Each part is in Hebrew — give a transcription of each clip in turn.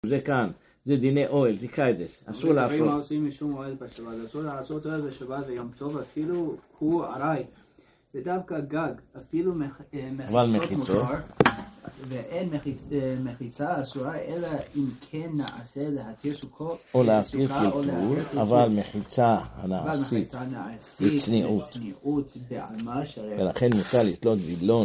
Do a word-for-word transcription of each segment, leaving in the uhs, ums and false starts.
זה כאן, זה דיני אוהל, תקרא את זה, אסור לעשות. מה עושים משום אוהל בשבת? אסור לעשות אוהל בשבת ויום טוב, אפילו הוא ארעי. ודווקא גג, אפילו מחיצות מותר, ואין מחיצה אסורה, אלא אם כן נעשה להתיר סוכות, או להתיר קלקול, אבל מחיצה הנעשית בצניעות. ולכן מותר לתלות וילון.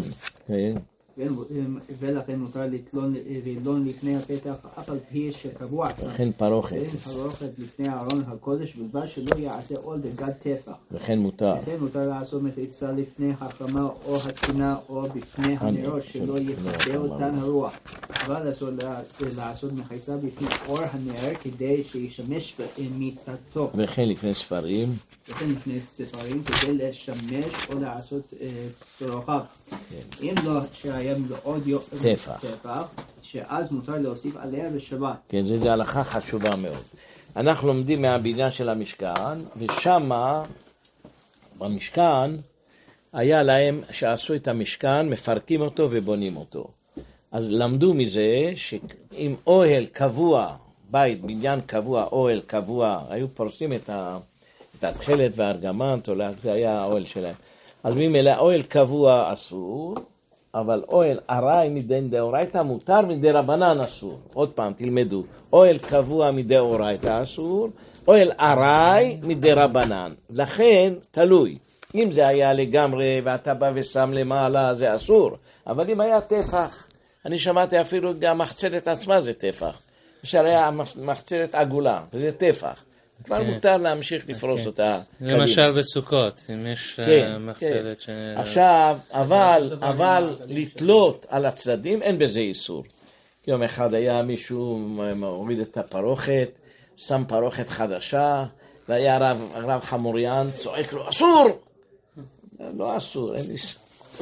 ולכן מותר לתלון לפני הפתח אף על פי שקבוע. וכן פרוכת. וכן פרוכת לפני ארון הקודש, בלבד שלא יעשה עול בגד טפח. וכן מותר. וכן מותר לעשות מחיצה לפני החמה או התקינה או בפני הנרות, שלא יכבה אותן הרוח. אבל לעשות מחיצה בפני אור הנר כדי שישמש במיטתו. וכן לפני ספרים. וכן לפני ספרים כדי לשמש או לעשות צרוכיו. אם לא שהיה לעוד טפח, שאז מותר להוסיף עליה בשבת. כן, זו הלכה חשובה מאוד. אנחנו לומדים מהבניין של המשכן, ושם במשכן היה להם שעשו את המשכן, מפרקים אותו ובונים אותו. אז למדו מזה שאם אוהל קבוע, בית, בניין קבוע, אוהל קבוע, היו פורסים את, ה, את התחלת והארגמנט, זה היה האוהל שלהם. אז ממילא אוהל קבוע אסור, אבל אוהל ארעי מדין דאורייתא מותר, מדי רבנן אסור. עוד פעם תלמדו, אוהל קבוע מדי אורייתא אסור, אוהל ארעי מדי רבנן. לכן תלוי, אם זה היה לגמרי ואתה בא ושם למעלה זה אסור, אבל אם היה טפח, אני שמעתי אפילו גם מחצלת עצמה זה טפח, שהיה מחצלת עגולה וזה טפח, כבר מותר להמשיך לפרוס אותה. למשל בסוכות, אם יש מחצלת ש... עכשיו, אבל לתלות על הצדדים אין בזה איסור. יום אחד היה מישהו מוריד את הפרוכת, שם פרוכת חדשה, והיה רב חמוריין, צועק לו, אסור! לא אסור, אין איסור.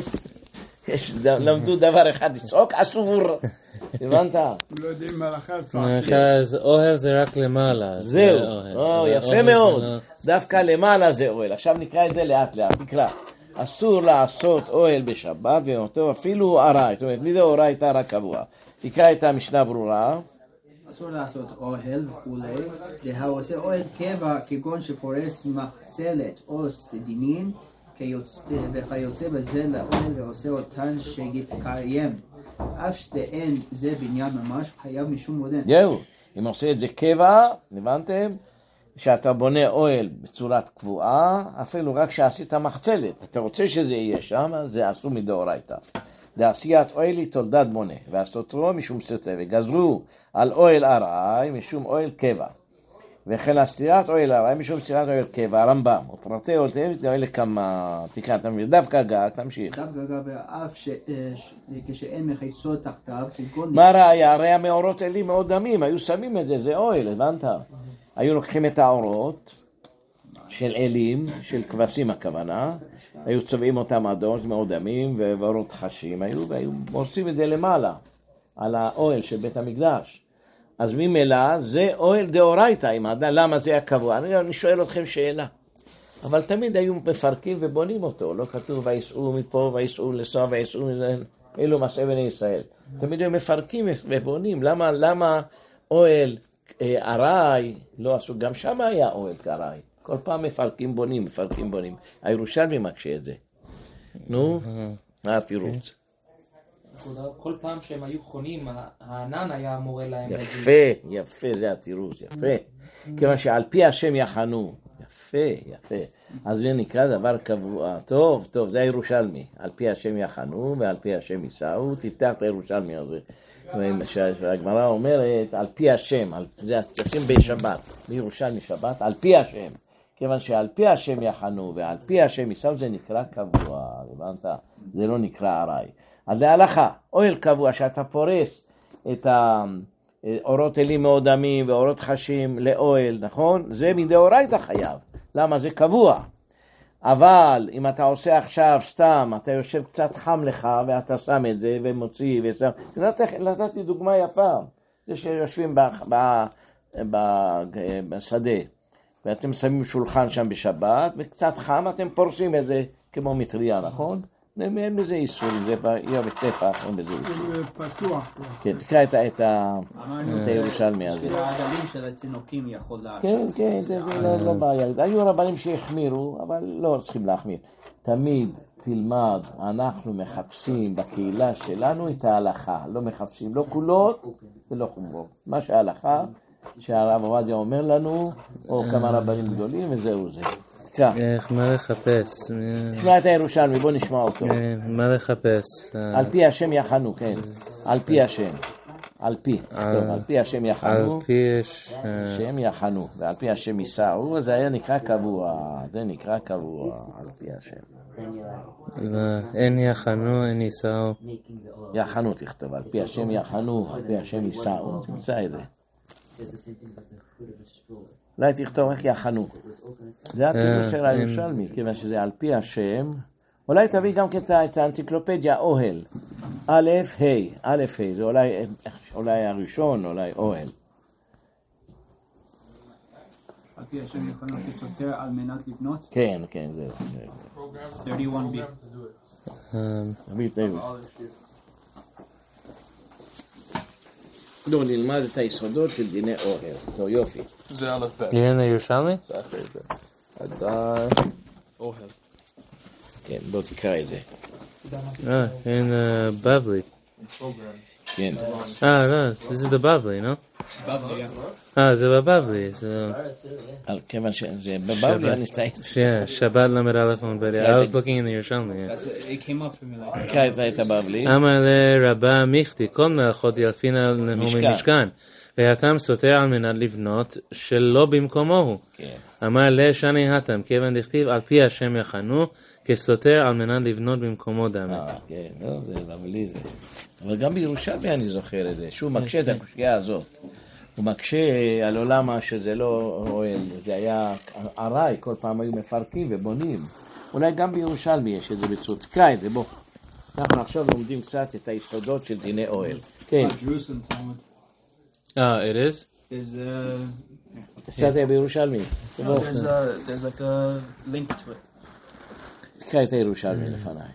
למדו דבר אחד, לצעוק אסור. הבנת? לא יודעים מלאכה. אז אוהל זה רק למעלה. זהו, יפה מאוד. דווקא למעלה זה אוהל. עכשיו נקרא את זה לאט לאט, תקרא. אסור לעשות אוהל בשבת ואותו אפילו ארעי. זאת אומרת, מי זה ארעי הייתה רק קבוע. תקרא את המשנה ברורה. אסור לעשות אוהל וכולי. להעושה אוהל קבע כגון שפורס מחצלת או סדינין, וכיוצא בזה לאוהל ועושה אותן שיתקיים. אף שאין זה בניין ממש, חייב משום מודן. יאו, אם עושה את זה קבע, הבנתם? שאתה בונה אוהל בצורת קבועה, אפילו רק שעשית מחצלת. אתה רוצה שזה יהיה שם, זה עשו מדאורייתא. לעשיית אוהל היא תולדת בונה, ועשותו משום סטה, וגזרו על אוהל ארעי משום אוהל קבע. וכן הסתירת אוהל ארעי משום סתירת אוהל קבע, הרמב"ם, ופרטי אוהל תאמת לאוהל כמה, תקרא, תמשיך, דווקא גג, תמשיך. דווקא גג, ואף כשאין מחיצות תחתיו, מה ראיה? הרי המאורות אלי מאוד דמים, היו שמים את זה, זה אוהל, הבנת? היו לוקחים את האורות של אלים, של כבשים הכוונה, היו צובעים אותם אדום, מאוד דמים, ואורות חשים היו, והיו עושים את זה למעלה, על האוהל של בית המקדש. אז ממילא זה אוהל דאורייתא, למה זה הקבוע? אני, אני שואל אתכם שאלה. אבל תמיד היו מפרקים ובונים אותו, לא כתוב ויסעו מפה ויסעו לסוע ויסעו מזה, אלו מסעי בני ישראל. תמיד היו מפרקים ובונים, למה, למה אוהל ארעי לא עשו? גם שם היה אוהל ארעי. כל פעם מפרקים בונים, מפרקים בונים. הירושלמי מקשה את זה. נו, מה התירוץ? כל פעם שהם היו חונים, הענן היה מורה להם. יפה, יפה, זה התירוץ, יפה. כיוון שעל פי השם יחנו. יפה, יפה. אז זה נקרא דבר קבוע. טוב, טוב, זה הירושלמי. על פי השם יחנו ועל פי השם ייסעו. תפתח את הירושלמי הזה. שהגמרא אומרת, על פי השם, זה תשים בשבת, בירושלמי שבת, על פי השם. כיוון שעל פי השם יחנו ועל פי השם ייסעו, זה נקרא קבוע. הבנת? זה לא נקרא ארעי. אז להלכה, אוהל קבוע שאתה פורס את האורות אלים מאוד דמים ואורות חשים לאוהל, נכון? זה מדאורייתא חייב. למה? זה קבוע. אבל אם אתה עושה עכשיו סתם, אתה יושב קצת חם לך ואתה שם את זה ומוציא ושם. נתתי דוגמה יפה. זה שיושבים ב, ב, ב, בשדה ואתם שמים שולחן שם בשבת וקצת חם, אתם פורסים את זה כמו מטריה, נכון? אין בזה איסור, זה יהיה בטפח, אין בזה איסור. זה פתוח. כן, תקרא את הירושלמי הזה. בשביל העגלים של התינוקים יכול לעשות. כן, כן, זה לא בעיה. היו רבנים שהחמירו, אבל לא צריכים להחמיר. תמיד תלמד, אנחנו מחפשים בקהילה שלנו את ההלכה, לא מחפשים לא כולות ולא חומרות. מה שההלכה, שהרב עובדיה אומר לנו, או כמה רבנים גדולים, וזהו זה. תקרא. איך, מה לחפש? תקרא את הירושלמי, בוא נשמע אותו. מה לחפש? על פי השם יחנו, כן. על פי השם. על פי. טוב, על פי השם יחנו. על פי השם יחנו, ועל פי השם יישאו, זה היה נקרא קבוע. זה נקרא קבוע, על פי השם. אין יחנו, אין יישאו. יחנו תכתוב, על פי השם יחנו, על פי השם יישאו. תמצא את זה. אולי תכתוב רק יחנו. זה התיאור של הירושלמי, כיוון שזה על פי השם. אולי תביא גם את האנציקלופדיה אוהל. א' ה', א' ה', זה אולי הראשון, אולי אוהל. על פי השם יחנו כסותר על מנת לבנות? כן, כן, זהו. שלושים ואחת בי. תביא את זה. לא, נלמד את היסודות של דיני אוהל. זהו, יופי. זה א' ב'. יהיה לירושלמי? זה אחרי זה. עדיין אוהל. כן, בוא תקרא את זה. אה, אין בבלי. כן. אה, לא, זה the בבלי, לא? אה, זה בבבלי. כיוון שזה בבבלי, אני סתיים. Yeah, שבת למד א' עמוד I was looking in the Yerushalmi. It came up for me like תקרא את הבבלי. אמר לרבה מיכתי, כל מלאכות ילפין על נאום משכן. והתם סותר על מנת לבנות שלא במקומו הוא. אמר לשני התם, כיוון דכתיב על פי השם יחנו, כסותר על מנת לבנות במקומו דמה. כן, לא, זה בבלי זה. אבל גם בירושלמי אני זוכר את זה, שהוא מקשה את הקושיה הזאת. הוא מקשה על עולם שזה לא אוהל, זה היה ערי, כל פעם היו מפרקים ובונים. אולי גם בירושלמי יש את זה בצורה. תקרא את זה, בוא. אנחנו עכשיו לומדים קצת את היסודות של דיני אוהל. כן. Ah, it is? there's a קצת בירושלמי. there's a there's like a link to it. תקרא את הירושלמי לפניי.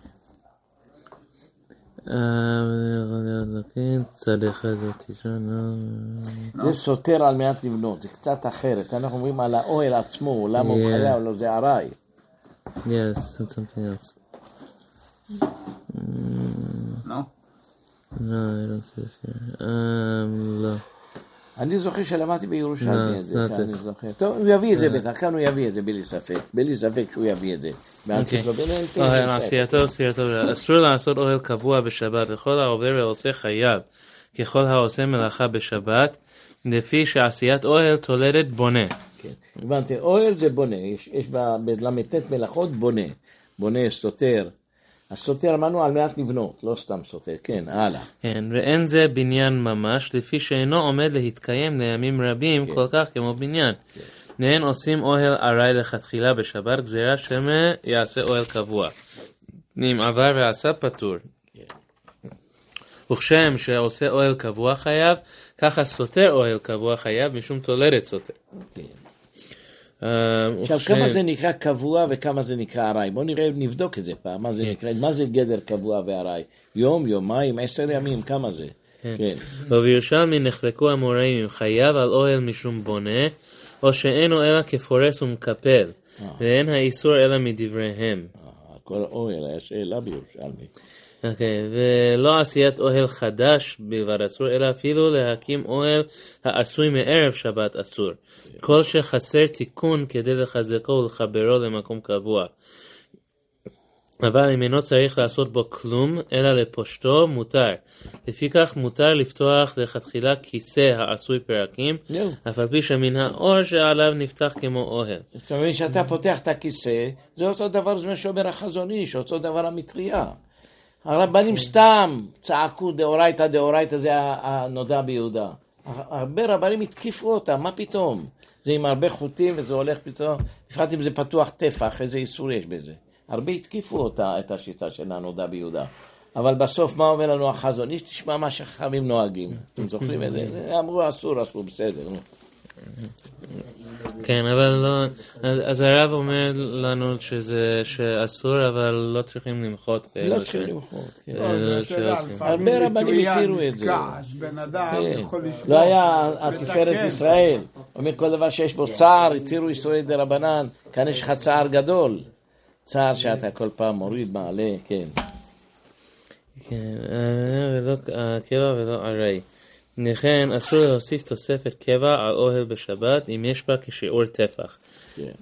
זה סותר על מנת לבנות, זה קצת אחרת. אנחנו אומרים על האוהל עצמו, למה הוא חיה או לא, זה ערי. Yes, that's something else. No? No, I don't see this here. Um, לא. אני זוכר שלמדתי בירושלמי את זה, אני זוכר. טוב, הוא יביא את זה בטח, כאן הוא יביא את זה בלי ספק, בלי ספק שהוא יביא את זה. מעשייתו, עשייתו, אסור לעשות אוהל קבוע בשבת, וכל העובר ועושה חייב, ככל העושה מלאכה בשבת, לפי שעשיית אוהל תולדת בונה. כן, הבנתי, אוהל זה בונה, יש בלמתת מלאכות בונה, בונה סותר. הסותר אמרנו על מנת לבנות, לא סתם סותר, כן, הלאה. כן, ואין זה בניין ממש, לפי שאינו עומד להתקיים לימים רבים כל כך כמו בניין. נהן עושים אוהל ערי לכתחילה בשבת, גזירה שמה יעשה אוהל קבוע. אם עבר ועשה פטור. וכשם שעושה אוהל קבוע חייב, ככה סותר אוהל קבוע חייב, משום תולדת סותר. עכשיו, כמה זה נקרא קבוע וכמה זה נקרא ערי? בואו נראה, נבדוק את זה פעם. מה זה נקרא? מה זה גדר קבוע וערי? יום, יומיים, עשר ימים, כמה זה? כן. ובירושלמי נחלקו המוראים, אם חייב על אוהל משום בונה, או שאינו אלא כפורס ומקפל, ואין האיסור אלא מדבריהם. כל אוהל היה שאלה בירושלמי. אוקיי, ולא עשיית אוהל חדש בלבד אסור, אלא אפילו להקים אוהל העשוי מערב שבת אסור. כל שחסר תיקון כדי לחזקו ולחברו למקום קבוע. אבל אם אינו צריך לעשות בו כלום, אלא לפושטו מותר. לפיכך מותר לפתוח לכתחילה כיסא העשוי פרקים, אף על פי שמן האור שעליו נפתח כמו אוהל. זאת אומרת, שאתה פותח את הכיסא, זה אותו דבר זה שאומר החזון איש, אותו דבר המטריה. הרבנים סתם צעקו דאורייתא, דאורייתא זה הנודע ביהודה. הרבה רבנים התקיפו אותם, מה פתאום? זה עם הרבה חוטים וזה הולך פתאום, לפעמים אם זה פתוח טפח, איזה איסור יש בזה. הרבה התקיפו אותה, את השיטה של הנודע ביהודה. אבל בסוף מה אומר לנו החזון איש? תשמע מה שחכמים נוהגים. אתם זוכרים את זה? אמרו אסור, אסור, בסדר. כן, אבל לא, אז הרב אומר לנו שזה, שאסור, אבל לא צריכים למחות. לא צריכים למחות, כן. הרבה הרבה רבנים התירו את זה. בן אדם יכול לשמור. לא היה התפארת ישראל. אומר כל דבר שיש בו צער, התירו איסורי דרבנן, כאן יש לך צער גדול. צער שאתה כל פעם מוריד, מעלה, כן. כן, ולא קבע ולא ערי. לכן אסור להוסיף תוספת קבע על אוהל בשבת אם יש בה כשיעור טפח. כן.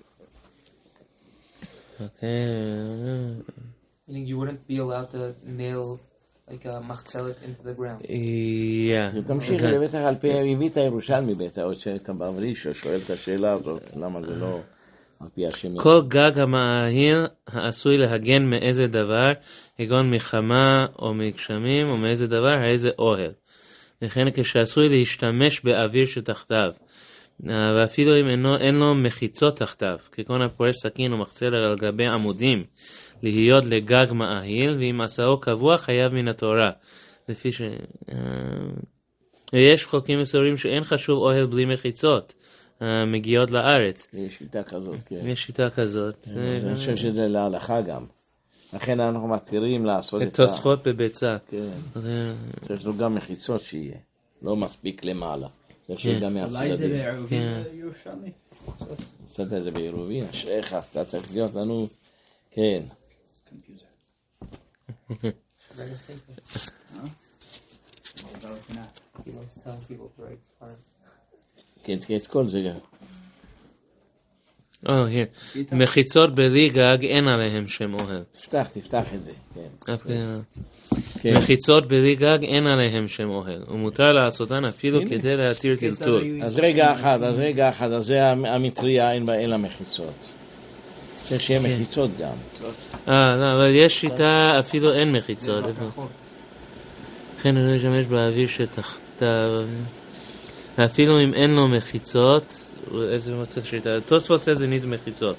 Okay. Meaning you wouldn't be allowed to nail like a machzelet into the ground. Yeah. תמשיך, בטח על פי הביא את הירושלמי בטח, עוד שאתה בעברי שואל את השאלה הזאת, למה זה לא על פי השם. כל גג המאהיל העשוי להגן מאיזה דבר, כגון מחמה או מגשמים או מאיזה דבר, האיזה אוהל. לכן כשעשוי להשתמש באוויר שתחתיו, ואפילו אם אינו, אין לו מחיצות תחתיו, כגון הפורש סכין או מחצלת על גבי עמודים, להיות לגג מאהיל, ואם עשאו קבוע חייב מן התורה. לפי ש... ויש חלקים מסורים שאין חשוב אוהל בלי מחיצות, מגיעות לארץ. יש שיטה כזאת, כן. יש שיטה כזאת. אני חושב שזה להלכה גם. לכן אנחנו מתירים לעשות את תוספות בביצה. כן. צריך לו גם מחיצות שיהיה. לא מספיק למעלה. צריך שיהיה גם מהצדדים. אולי זה בעירובין ירושלמי? קצת זה בעירובין. אשריך, אתה צריך להיות לנו... כן. כן, את כל זה גם. Oh, here. מחיצות בלי גג אין עליהם שם אוהל. תפתח, תפתח את זה. כן. מחיצות בלי גג אין עליהם שם אוהל. ומותר לעשותן אפילו כדי להתיר טלטול. אז רגע אחד, אז רגע אחד, אז זה המטריה, אין בה אלא מחיצות. צריך שיהיה מחיצות גם. אה, לא, אבל יש שיטה אפילו אין מחיצות. לכן אני לא אשמש באוויר שתחתיו. אפילו אם אין לו מחיצות, איזה מצב שיטה? תוספות זה ניד מחיצות.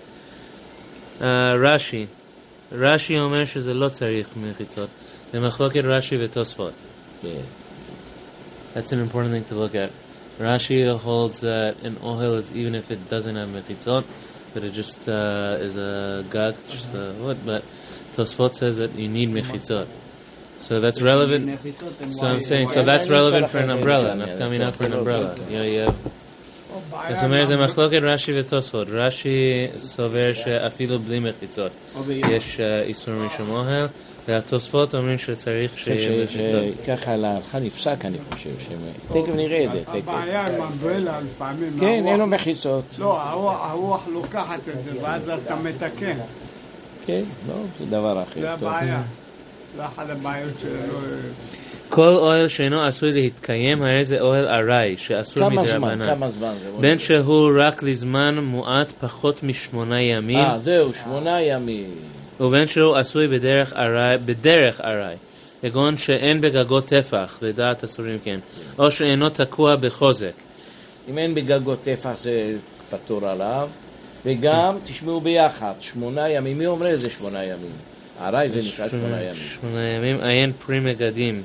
רש"י. רש"י אומר שזה לא צריך מחיצות. זה מחלוקת רש"י ותוספות. That's an important thing to look at. Rashi holds that an ohel is even if it doesn't have mechitzot, but it just uh, is a gag, just a what? But Tosfot says that you need mechitzot. So that's relevant. So I'm saying, so that's relevant for an umbrella, not coming up for an umbrella. You know, you have. זאת אומרת, זה מחלוקת רש"י ותוספות. רש"י סובר שאפילו בלי מחיצות יש איסור משום אוהל, והתוספות אומרים שצריך שיהיה מחיצות. ככה להלכה נפסק, אני חושב. תכף נראה את זה. הבעיה עם אמברלה לפעמים. כן, אין לו מחיצות. לא, הרוח לוקחת את זה, ואז אתה מתקן. כן, לא, זה דבר אחר. זה הבעיה. זה אחת הבעיות שלא... כל אוהל שאינו עשוי להתקיים, הרי זה אוהל ארעי, שאסור מדרבנן. כמה זמן? בין שהוא רק לזמן מועט פחות משמונה ימים. אה, זהו, שמונה ימים. ובין שהוא עשוי בדרך ארעי, בדרך ארעי. כגון שאין בגגות טפח, לדעת אסורים כן. או שאינו תקוע בחוזק. אם אין בגגות טפח זה פטור עליו. וגם, תשמעו ביחד, שמונה ימים. מי אומר זה שמונה ימים? ארעי זה נקרא שמונה ימים. שמונה ימים, עיין פרי מגדים.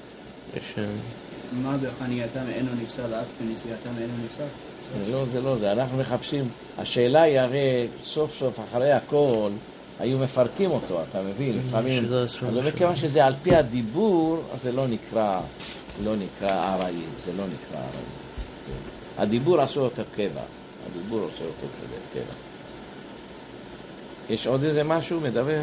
מה בחנייתם אינו נפסל אף בנסיעתם אינו נפסל? לא, זה לא זה. אנחנו מחפשים. השאלה היא הרי סוף סוף אחרי הכל היו מפרקים אותו, אתה מבין? לפעמים. אז מכיוון שזה על פי הדיבור, אז זה לא נקרא, לא נקרא ארעי, זה לא נקרא ארעי. הדיבור עשו אותו קבע. הדיבור עשו אותו קבע. יש עוד איזה משהו מדבר?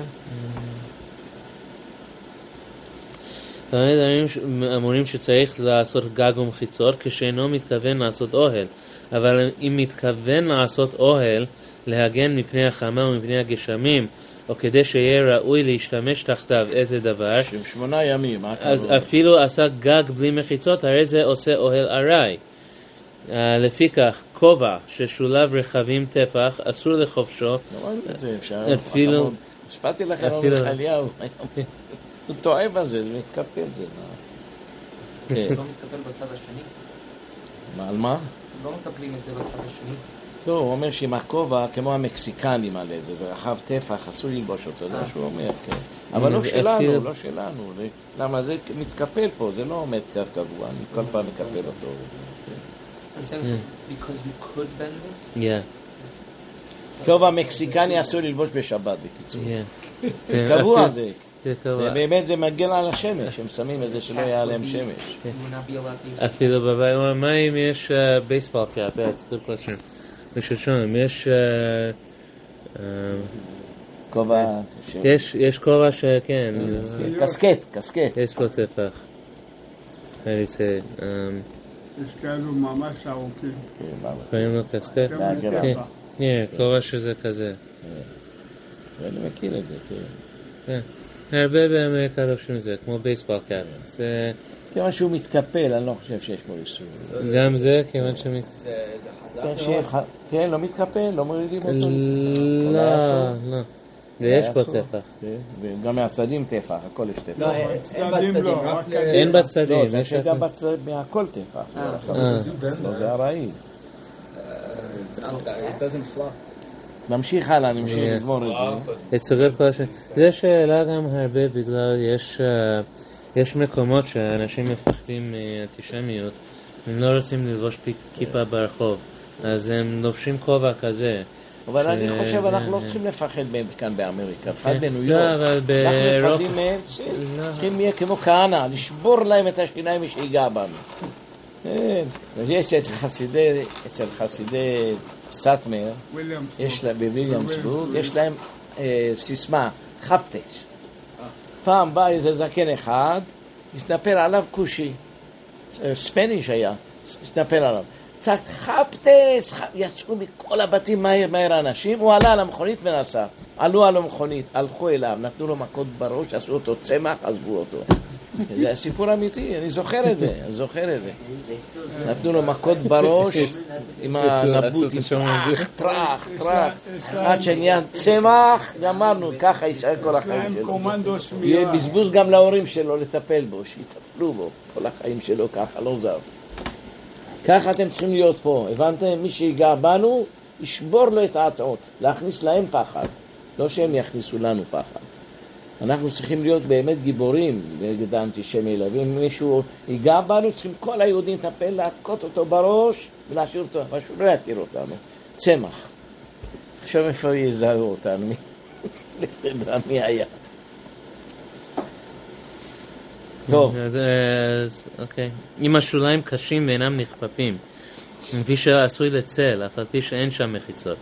תמיד אמורים שצריך לעשות גג ומחיצות כשאינו מתכוון לעשות אוהל, אבל אם מתכוון לעשות אוהל להגן מפני החמה ומפני הגשמים, או כדי שיהיה ראוי להשתמש תחתיו איזה דבר, שמונה ימים, אז אפילו עשה גג בלי מחיצות, הרי זה עושה אוהל ארעי. לפיכך, כובע ששולב רכבים טפח אסור לחופשו, אפילו הספרתי לכם עוד חליהו, הוא טועה בזה, זה מתקפל זה. לא מתקפל בצד השני? מה, על מה? לא מקפלים את זה בצד השני? לא, הוא אומר שעם הכובע, כמו המקסיקנים על זה, זה רחב טפח, אסור ללבוש אותו, זה מה שהוא אומר, כן. אבל לא שלנו, לא שלנו. למה זה מתקפל פה, זה לא עומד קבוע, אני כל פעם מקפל אותו. Because you could bend it? Yeah. טוב, המקסיקני אסור ללבוש בשבת, בקיצור. Yeah. קבוע זה. זה קבוע. באמת זה מגן על השמש, הם שמים את זה שלא יהיה עליהם שמש. You would not be allowed to use it. אפילו בבית, מה אם יש בייסבול קאפ? That's a good question. לשאול שם, יש... uh, um, כובע... יש, יש כובע שכן. קסקט, קסקט. יש לו טפח. הייתי say, um, יש כאלו ממש ארוכים. קוראים לו קסקט? כן. כן, כובע שזה כזה. אני מכיר את זה, כן. כן. הרבה באמריקה לובשים את זה, כמו בייסבול קאפ. זה... כיוון שהוא מתקפל, אני לא חושב שיש בו איסור. גם זה, כיוון שמת... כן, לא מתקפל, לא מורידים אותו. לא, לא. ויש פה טפח. וגם מהצדדים טפח, הכל יש טפח. לא, אין בצדדים, רק ל... אין בצדדים. לא, זה שגם בצדדים, מהכל טפח. זה הרעיל. נמשיך הלאה, נמשיך לגמור את זה. לצרף כל השם. זה שאלה גם הרבה בגלל יש... יש מקומות שאנשים מפחדים מאנטישמיות, הם לא רוצים ללבוש כיפה ברחוב, אז הם לובשים כובע כזה. אבל אני חושב, אנחנו לא צריכים לפחד מהם כאן באמריקה, לפחד בניו יורק. לא, אבל באירופה... אנחנו מפחדים מהם, צריכים להיות כמו כהנא, לשבור להם את השיניים מי שיגע בנו. יש אצל חסידי, אצל חסידי סאטמר, בוויליאמסבורג, יש להם סיסמה, חפטש. פעם בא איזה זקן אחד, הסתפל עליו קושי, ספניש היה, הסתפל עליו. צעק, חפטס, יצאו מכל הבתים מהר מהר אנשים, הוא עלה על המכונית ונסע. עלו על המכונית, הלכו אליו, נתנו לו מכות בראש, עשו אותו צמח, עזבו אותו. זה סיפור אמיתי, אני זוכר את זה, אני זוכר את זה. נתנו לו מכות בראש עם הנבוט, עם טרח, טרח, טרח, עד שנהיה צמח, גמרנו, ככה יישאר כל החיים שלו. יהיה בזבוז גם להורים שלו לטפל בו, שיטפלו בו, כל החיים שלו ככה, לא זר. ככה אתם צריכים להיות פה, הבנתם? מי שיגע בנו, ישבור לו את העצות, להכניס להם פחד, לא שהם יכניסו לנו פחד. אנחנו צריכים להיות באמת גיבורים נגד האנטישמי, ואם מישהו ייגע בנו, צריכים כל היהודים לטפל, להכות אותו בראש ולהשאיר אותו, פשוט לא יכיר אותנו. צמח. עכשיו איפה יזהו אותנו? תדע מי היה. טוב. אז, אוקיי. אם השוליים קשים ואינם נכפפים, כפי שעשוי לצל, אף על פי שאין שם מחיצות.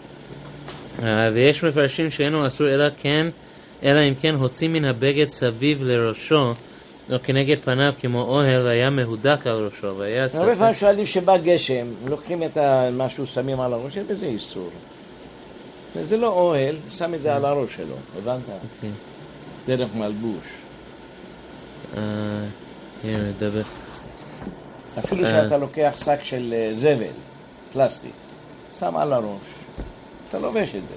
ויש מפרשים שאינו אסור אלא כן, אלא אם כן הוציא מן הבגד סביב לראשו, או כנגד פניו כמו אוהל, והיה מהודק על ראשו, והיה ספק. הרבה פעמים שואלים שבא גשם, לוקחים את משהו, שמים על הראש, וזה איסור. זה לא אוהל, שם את זה על הראש שלו, הבנת? דרך מלבוש. הנה, נדבר. אפילו שאתה לוקח שק של זבל, פלסטיק, שם על הראש, אתה לובש את זה.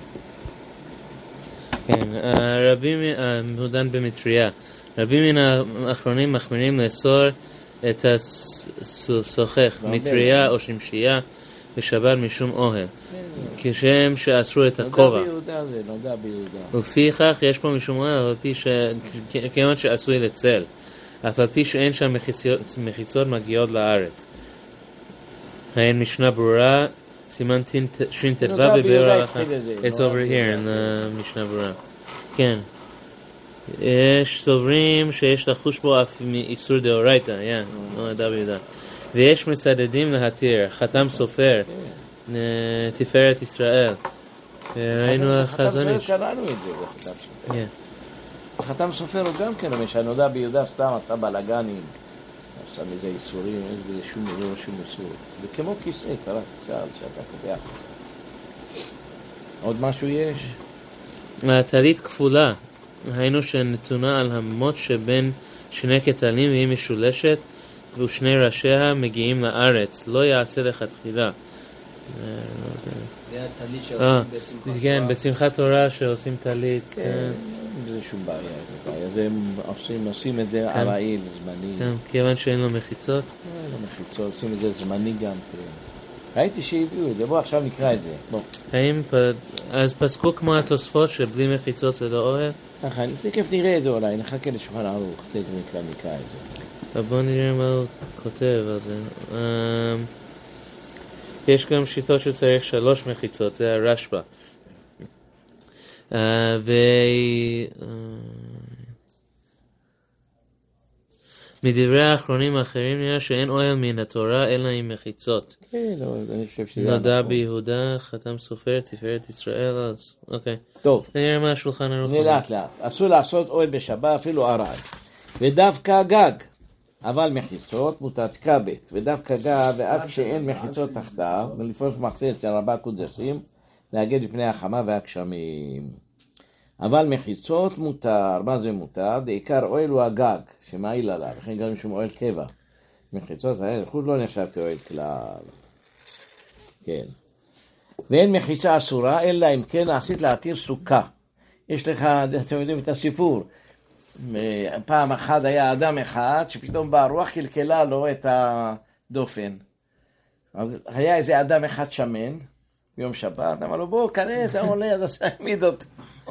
כן, רבים, הוא דן במטריה, רבים מן האחרונים מחמירים לאסור את הסוכך, מטריה או שמשייה בשבת משום אוהל, כשם שאסרו את הכובע. נודע ביהודה זה, נודע ביהודה. ולפיכך יש פה משום אוהל, כיוון שעשוי לצל, אף על פי שאין שם מחיצות מגיעות לארץ. האין משנה ברורה, סימן שין תדבה בביאור ההלכה. It's over here in the משנה ברורה. כן. יש סוברים שיש לחוש בו אף מאיסור דאורייתא, כן, לא ידע ביודע. ויש מצדדים להתיר, חתם סופר, תפארת ישראל. ראינו החזון איש. קראנו את זה בחתם סופר. החתם סופר הוא גם כן, אבל שהנודע ביהודה סתם עשה בלגנים, עשה מזה איסורים, זה שום לא שום איסור. זה כמו כיסא, קרא צהל שאתה קובע. עוד משהו יש? הטלית כפולה, היינו שנתונה על המות שבין שני קטלים והיא משולשת, ושני ראשיה מגיעים לארץ, לא יעשה לך תחילה. זה הטלית שעושים בשמחת תורה. כן, בשמחת תורה שעושים טלית. זה שום בעיה, זה בעיה. עושים את זה הרעיל, זמני. כן, כיוון שאין לו מחיצות. אין לו מחיצות, עושים את זה זמני גם. ראיתי שהביאו את זה, בוא עכשיו נקרא את זה. האם, אז פסקו כמו התוספות שבלי מחיצות זה לא אוהל? ככה, תכף נראה את זה אולי, נחכה לשולחן ערוך, תכף נקרא, נקרא את זה. בוא נראה מה הוא כותב על זה. יש גם שיטות שצריך שלוש מחיצות, זה הרשב"א. ו... מדברי האחרונים האחרים נראה שאין אוהל מן התורה אלא עם מחיצות. כן, לא, אני חושב שזה... נודע ביהודה, חתם סופר, תפארת ישראל, אז אוקיי. טוב. נראה מה השולחן ערוך. לאט לאט. אסור לעשות אוהל בשבת, אפילו ארעי. ודווקא גג, אבל מחיצות מותר כבית. ודווקא גג, ואף כשאין מחיצות תחתיו, ולפרוס מחצה אצל ארבעה קודשים, להגד בפני החמה והגשמים. אבל מחיצות מותר, מה זה מותר? בעיקר אוהל הוא הגג, שמעיל עליו, לכן גם שום אוהל קבע. מחיצות, חוץ לא נחשב כאוהל כלל. כן. ואין מחיצה אסורה, אלא אם כן עשית להתיר סוכה. יש לך, אתם יודעים את הסיפור, פעם אחת היה אדם אחד, שפתאום ברוח קלקלה לו את הדופן. אז היה איזה אדם אחד שמן, ביום שבת, אמר לו, בוא, כנראה, אתה עולה, אז העמיד אותי.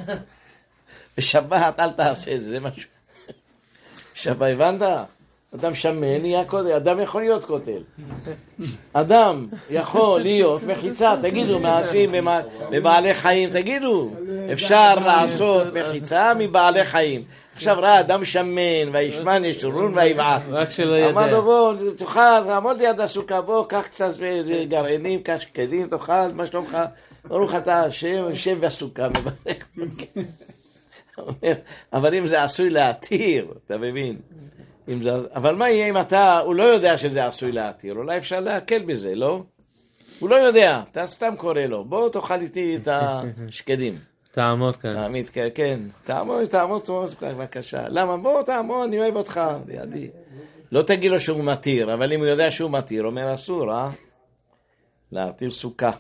בשבת אל תעשה את זה, זה משהו. שבת, הבנת? אדם שמן נהיה קוטל, אדם יכול להיות קוטל. אדם יכול להיות מחיצה, תגידו, מעשים בבעלי חיים, תגידו, אפשר לעשות מחיצה מבעלי חיים. עכשיו ראה אדם שמן, וישמן ישרון ויבעט. רק שלא ידע. אמר לו, בוא, תאכל, תעמוד ליד הסוכה, בוא, קח קצת גרעינים, קח שקדים, תאכל, מה שלומך? ברוך אתה השם, שב בסוכה, מברך. אבל אם זה עשוי להתיר, אתה מבין? זה... אבל מה יהיה אם אתה, הוא לא יודע שזה עשוי להתיר, אולי אפשר להקל בזה, לא? הוא לא יודע, אתה סתם קורא לו, בוא תאכל איתי את השקדים. תעמוד כאן. תעמיד, כן, תעמוד, תעמוד, תעמוד, בבקשה. למה? בוא תעמוד, אני אוהב אותך, לידי. לא תגיד לו שהוא מתיר, אבל אם הוא יודע שהוא מתיר, אומר אסור, אה? להתיר סוכה.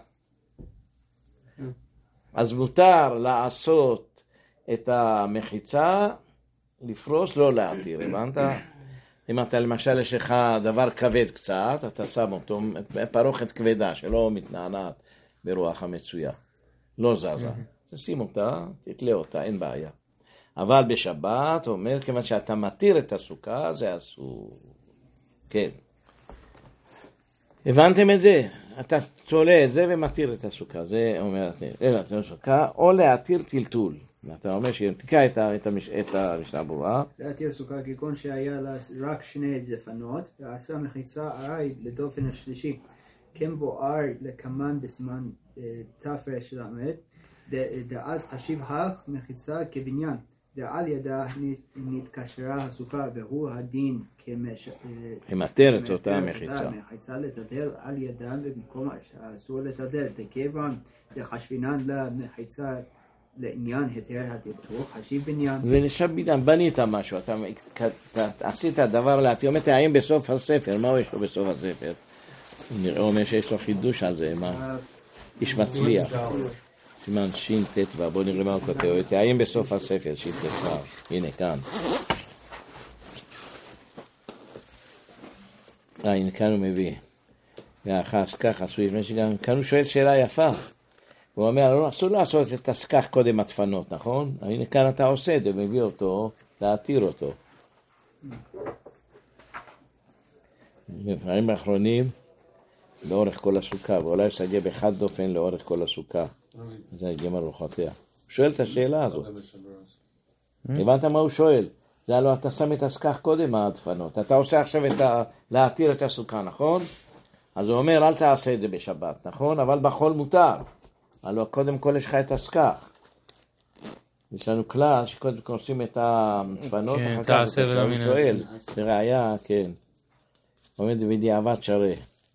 אז מותר לעשות את המחיצה, לפרוס, לא להתיר, הבנת? אם אתה למשל יש לך דבר כבד קצת, אתה שם אותו, פרוכת כבדה שלא מתנענעת ברוח המצויה, לא זזה. תשים אותה, תתלה אותה, אין בעיה. אבל בשבת, אומר, כיוון שאתה מתיר את הסוכה, זה אסור. כן. הבנתם את זה? אתה צולה את זה ומתיר את הסוכה. זה אומר, אלא את הסוכה, או להתיר טלטול. אתה אומר שתקע את, את, המש, את המשנה ברורה. להתיר סוכה כגון שהיה לה רק שני דפנות, ועשה מחיצה ארעי לדופן השלישי. כמבואר לקמן בסימן תפרש למד, דאז חשיב הלך מחיצה כבניין, דעל ידה נתקשרה הסוכה, והוא הדין כמתרת אותה המחיצה. מחיצה לטלטל על ידה במקום שאסור לטלטל, דכיוון דחשבינן למחיצה לעניין היתר הטלטול, חשיב בניין. זה נחשב בניין, בנית משהו, אתה עשית דבר להתיר, אומר תעיים בסוף הספר, מה יש לו בסוף הספר? נראה אומר שיש לו חידוש על זה, מה? איש מצליח. סימן שין תתווה, בוא נראה מה הוא כותב, תעיים בסוף הספר, שין תתווה, הנה כאן. אה, הנה כאן הוא מביא. ואחר כך עשו לפני שגם, כאן הוא שואל שאלה יפה. הוא אומר, לא, אסור לעשות את הסכך קודם התפנות, נכון? הנה כאן אתה עושה את זה, מביא אותו, להתיר אותו. בפרעים האחרונים, לאורך כל הסוכה, ואולי יסגה באחד דופן לאורך כל הסוכה. זה הגמר רוחותיה. הוא שואל את השאלה הזאת. הבנת מה הוא שואל? זה הלוא אתה שם את הסכך קודם הדפנות. אתה עושה עכשיו את ה... להתיר את הסוכה, נכון? אז הוא אומר, אל תעשה את זה בשבת, נכון? אבל בחול מותר. הלוא קודם כל יש לך את הסכך. יש לנו כלל שקודם כל עושים את הדפנות. כן, תעשה ולא מן שואל. בראיה, כן. עומד בדיעבד שרה.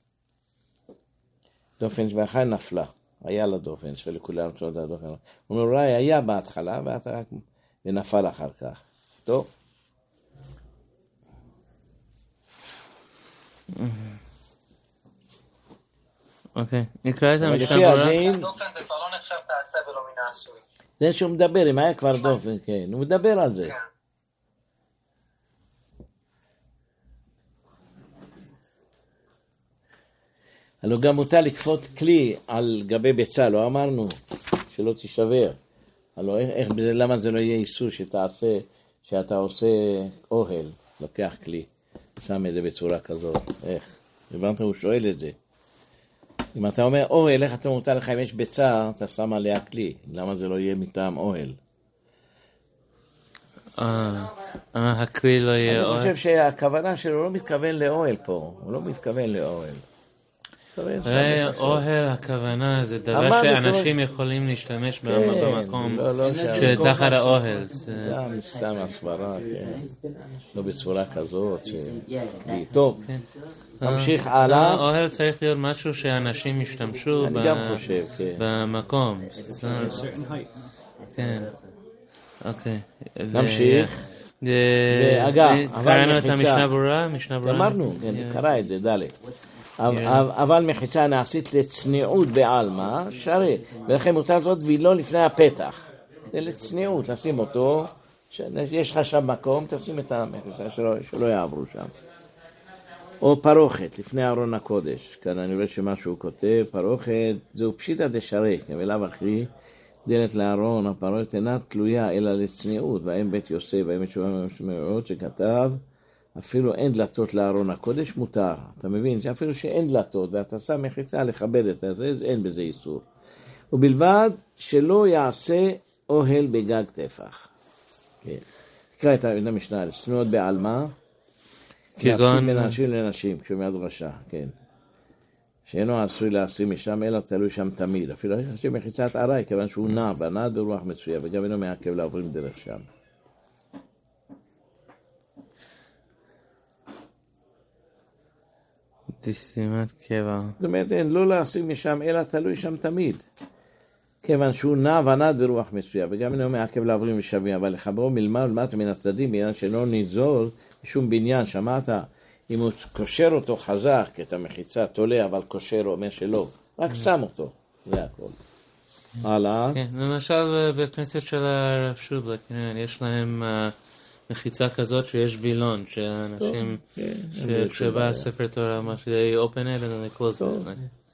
דופן ואחר נפלה. היה לה דופן, שלכולם צועד הדופן. הוא אומר, אולי היה בהתחלה, ואתה רק ונפל אחר כך. טוב? אוקיי, נקרא את המשנה ברורה. דופן זה כבר לא נחשב תעשה ולא מן העשוי. זה שהוא מדבר, אם היה כבר דופן, כן, הוא מדבר על זה. הלוא גם מותר לקפות כלי על גבי ביצה, לא אמרנו שלא תישבר. הלוא איך, למה זה לא יהיה איסור שתעשה, שאתה עושה אוהל, לוקח כלי, שם את זה בצורה כזאת, איך? הבנת, הוא שואל את זה. אם אתה אומר אוהל, איך אתה מותר לך אם יש ביצה, אתה שם עליה כלי. למה זה לא יהיה מטעם אוהל? אה, הכלי לא יהיה אוהל. אני חושב שהכוונה שלו לא מתכוון לאוהל פה. הוא לא מתכוון לאוהל. אוהל, הכוונה זה דבר שאנשים יכולים להשתמש במקום שתחת האוהל. גם סתם הסברה, לא בצורה כזאת. טוב, נמשיך הלאה. האוהל צריך להיות משהו שאנשים ישתמשו במקום. כן, אוקיי. נמשיך. אגב, קראנו את המשנה ברורה? אמרנו, קרא את זה, ד' אבל מחיצה נעשית לצניעות בעלמא, שרי, ולכן מותר זאת ולא לפני הפתח. זה לצניעות, לשים אותו, יש לך שם מקום, תשים את המחיצה שלו, שלא יעברו שם. או פרוכת, לפני ארון הקודש. כאן אני רואה שמה שהוא כותב, פרוכת, זהו פשיטא דשרי, ולאו הכי, דלת לארון, הפרוכת אינה תלויה אלא לצניעות, והאם בית יוסף, והאם את שובה משמעות שכתב, אפילו אין דלתות לארון הקודש מותר. אתה מבין? שאפילו שאין דלתות ואתה שם מחיצה לכבד את זה, אין בזה איסור. ובלבד שלא יעשה אוהל בגג טפח. כן. תקרא את המשנה, צניעות בעלמא, כגון בין אנשים לנשים, כשומע דרשה, כן. שאינו עשוי להסיר משם, אלא תלוי שם תמיד. אפילו יש מחיצת ארעי, כיוון שהוא נע, בנע ברוח מצויה, וגם אינו מעכב לעוברים דרך שם. תשימת קבע. זאת אומרת, אין לא להשיג משם, אלא תלוי שם תמיד. כיוון שהוא נע ונד ברוח מצויה, וגם אינו מעכב לעוברים ושבים, אבל לחברו מלמד ולמטה מן הצדדים, בעניין שאינו ניזול משום בניין, שמעת? אם הוא קושר אותו חזק, את המחיצה תולה, אבל קושר אומר שלא, רק שם אותו, זה הכל. הלאה. כן, למשל בכנסת של הרב שובלק, יש להם מחיצה כזאת שיש וילון, שאנשים, כשבא ספר תורה, מה שזה open it and then they close it.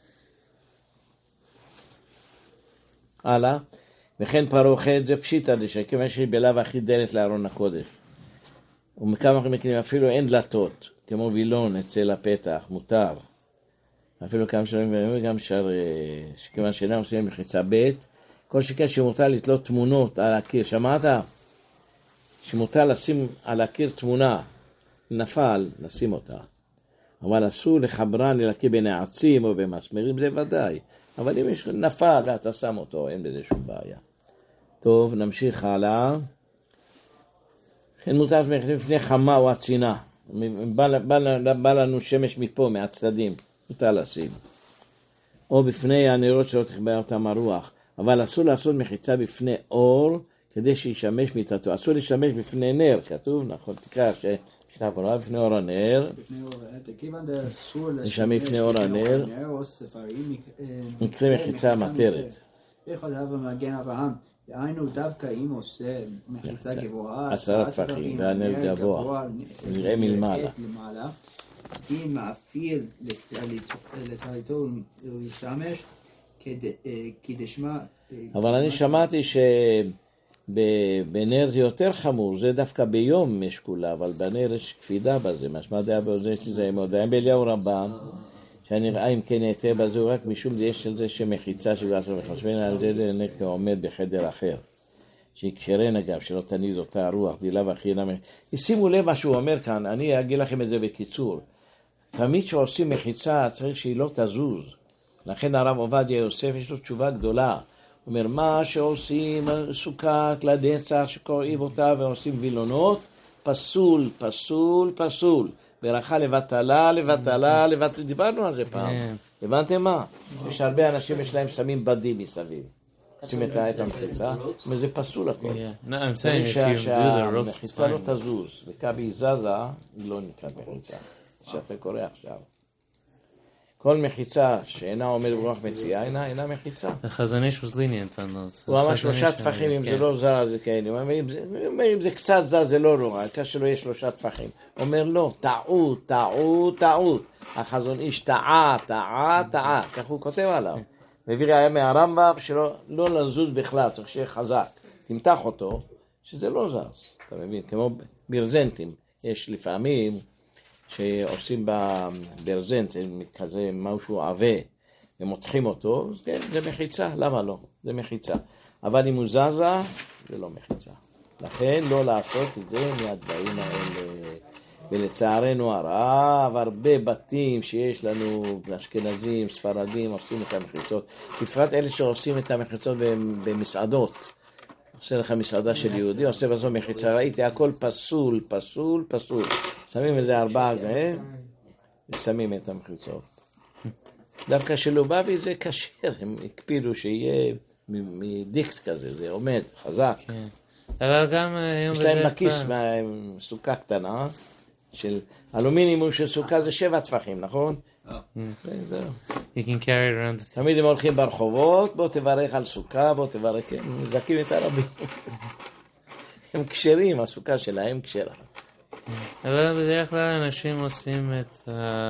הלאה. וכן פרוכת זה פשיטא דשא, כיוון שהיא בלאו הכי דלת לארון הקודש. ומכמה מקרים אפילו אין דלתות, כמו וילון אצל הפתח, מותר. אפילו כמה שרים וגם שר, כיוון שאינם עושים מחיצה ב', כל שכן שמותר לתלות תמונות על הקיר, שמעת? שמותר לשים על הקיר תמונה, נפל, נשים אותה. אבל אסור לחברן ללקי בנעצים או במסמרים, זה ודאי. אבל אם יש נפל ואתה שם אותו, אין בזה שום בעיה. טוב, נמשיך הלאה. כן מותר לפני חמה או הצינה. בא, בא, בא לנו שמש מפה, מהצדדים. מותר לשים. או בפני הנרות שלא תכבה אותם הרוח. אבל אסור לעשות מחיצה בפני אור, כדי שישמש מיטתו. אסור לשמש בפני נר, כתוב, נכון, תקרא ששנה פורה, בפני אור הנר. לשמש בפני אור הנר. מקרה מחיצה מטרת. איך עוד אבא מגן אברהם? דהיינו דווקא אם עושה מחיצה גבוהה, עשרה טפחים, והנר גבוה, נראה מלמעלה. אם מאפיל לטליתו ולשמש, כדשמה... אבל אני שמעתי שבנר זה יותר חמור, זה דווקא ביום יש כולה, אבל בנר יש קפידה בזה, משמע דעה בעוזר שזה מאוד. והם באליהו רבם, שאני ראה אם כן היתר בזה, הוא רק משום זה יש על זה שמחיצה שבגלל מחשבן על זה לנר כעומד בחדר אחר. שיקשרן אגב, שלא תניז אותה הרוח, דילה והכי נמר. שימו לב מה שהוא אומר כאן, אני אגיד לכם את זה בקיצור. תמיד שעושים מחיצה צריך שהיא לא תזוז. לכן הרב עובדיה יוסף יש לו תשובה גדולה. הוא אומר, מה שעושים סוכת לדצח שקוראים אותה ועושים וילונות, פסול, פסול, פסול. ברכה לבטלה, לבטלה, לבטלה. דיברנו על זה פעם. הבנתם מה? יש הרבה אנשים יש להם שמים בדים מסביב. עושים את המחיצה, וזה פסול הכל. צריך שהמחיצה לא תזוז. וכבי זזה, היא לא נקראת מחיצה. שאתה קורא עכשיו. כל מחיצה שאינה עומד ברוח מציאה, אינה, אינה מחיצה. החזון איש was lenient on those. הוא אמר שלושה טפחים, אם זה לא זר, זה כאלה. הוא אומר, אם זה קצת זר, זה לא נורא, כאשר לא יש שלושה טפחים. הוא אומר, לא, טעות, טעות, טעות. החזון איש טעה, טעה, טעה. כך הוא כותב עליו. מביא ראיה מהרמב"ם שלא לא לזוז בכלל, צריך שיהיה חזק. תמתח אותו, שזה לא זז. אתה מבין? כמו ברזנטים. יש לפעמים שעושים בברזנט, כזה משהו עווה, הם מותחים אותו, אז כן, זה מחיצה, למה לא? זה מחיצה. אבל אם הוא זזה, זה לא מחיצה. לכן לא לעשות את זה מהדברים האלה. ולצערנו הרב, הרבה בתים שיש לנו, אשכנזים, ספרדים, עושים את המחיצות. בפרט אלה שעושים את המחיצות במסעדות. עושה לך מסעדה של יהודי, עושה בזו מחיצה. ראיתי, הכל פסול, פסול, פסול. שמים איזה ארבעה גאה, ושמים את המחיצות. דווקא שלובבי זה כשר, הם הקפידו שיהיה מדיקט כזה, זה עומד, חזק. אבל גם היום יש להם בכיס סוכה קטנה, של אלומיניום של סוכה זה שבע טפחים, נכון? זהו. You can carry it around. תמיד הם הולכים ברחובות, בוא תברך על סוכה, בוא תברך, הם מזכים את הרבים. הם כשרים, הסוכה שלהם כשרה. אבל בדרך כלל אנשים עושים את...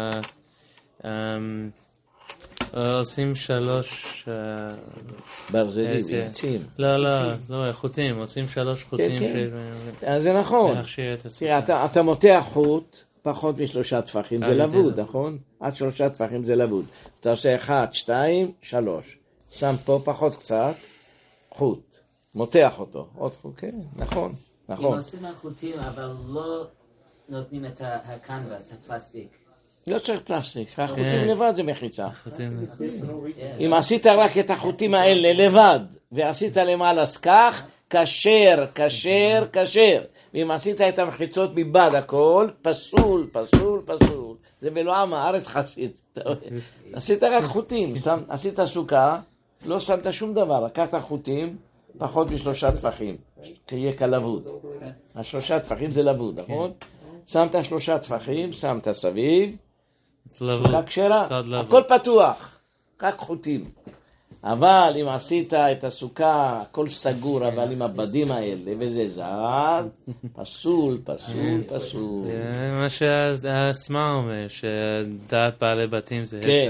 עושים שלוש... ברזלים, עצים. לא, לא, לא, חוטים, עושים שלוש חוטים. זה נכון. תראה, אתה מותח חוט, פחות משלושה טפחים, זה לבוד, נכון? עד שלושה טפחים זה לבוד. אתה עושה אחד, שתיים, שלוש. שם פה פחות קצת, חוט. מותח אותו. עוד חוט, כן, נכון, נכון. אם עושים החוטים, אבל לא נותנים את הקנבס, הפלסטיק. לא צריך פלסטיק, החוטים לבד זה מחיצה. אם עשית רק את החוטים האלה לבד, ועשית למעלה סכך, כשר, כשר, כשר. ואם עשית את המחיצות מבד הכל, פסול, פסול, פסול. זה בלועם הארץ חשית. עשית רק חוטים, עשית סוכה, לא שמת שום דבר, לקחת חוטים, פחות משלושה טפחים, תהיה כלבוד. השלושה טפחים זה לבוד, נכון? שמת שלושה טפחים, שמת סביב, סוכה כשרה, הכל פתוח, רק חוטים. אבל אם עשית את הסוכה, הכל סגור, אבל עם הבדים האלה, וזה זהב, פסול, פסול, פסול. מה שהסמאר אומר, שדעת בעלי בתים זה... כן.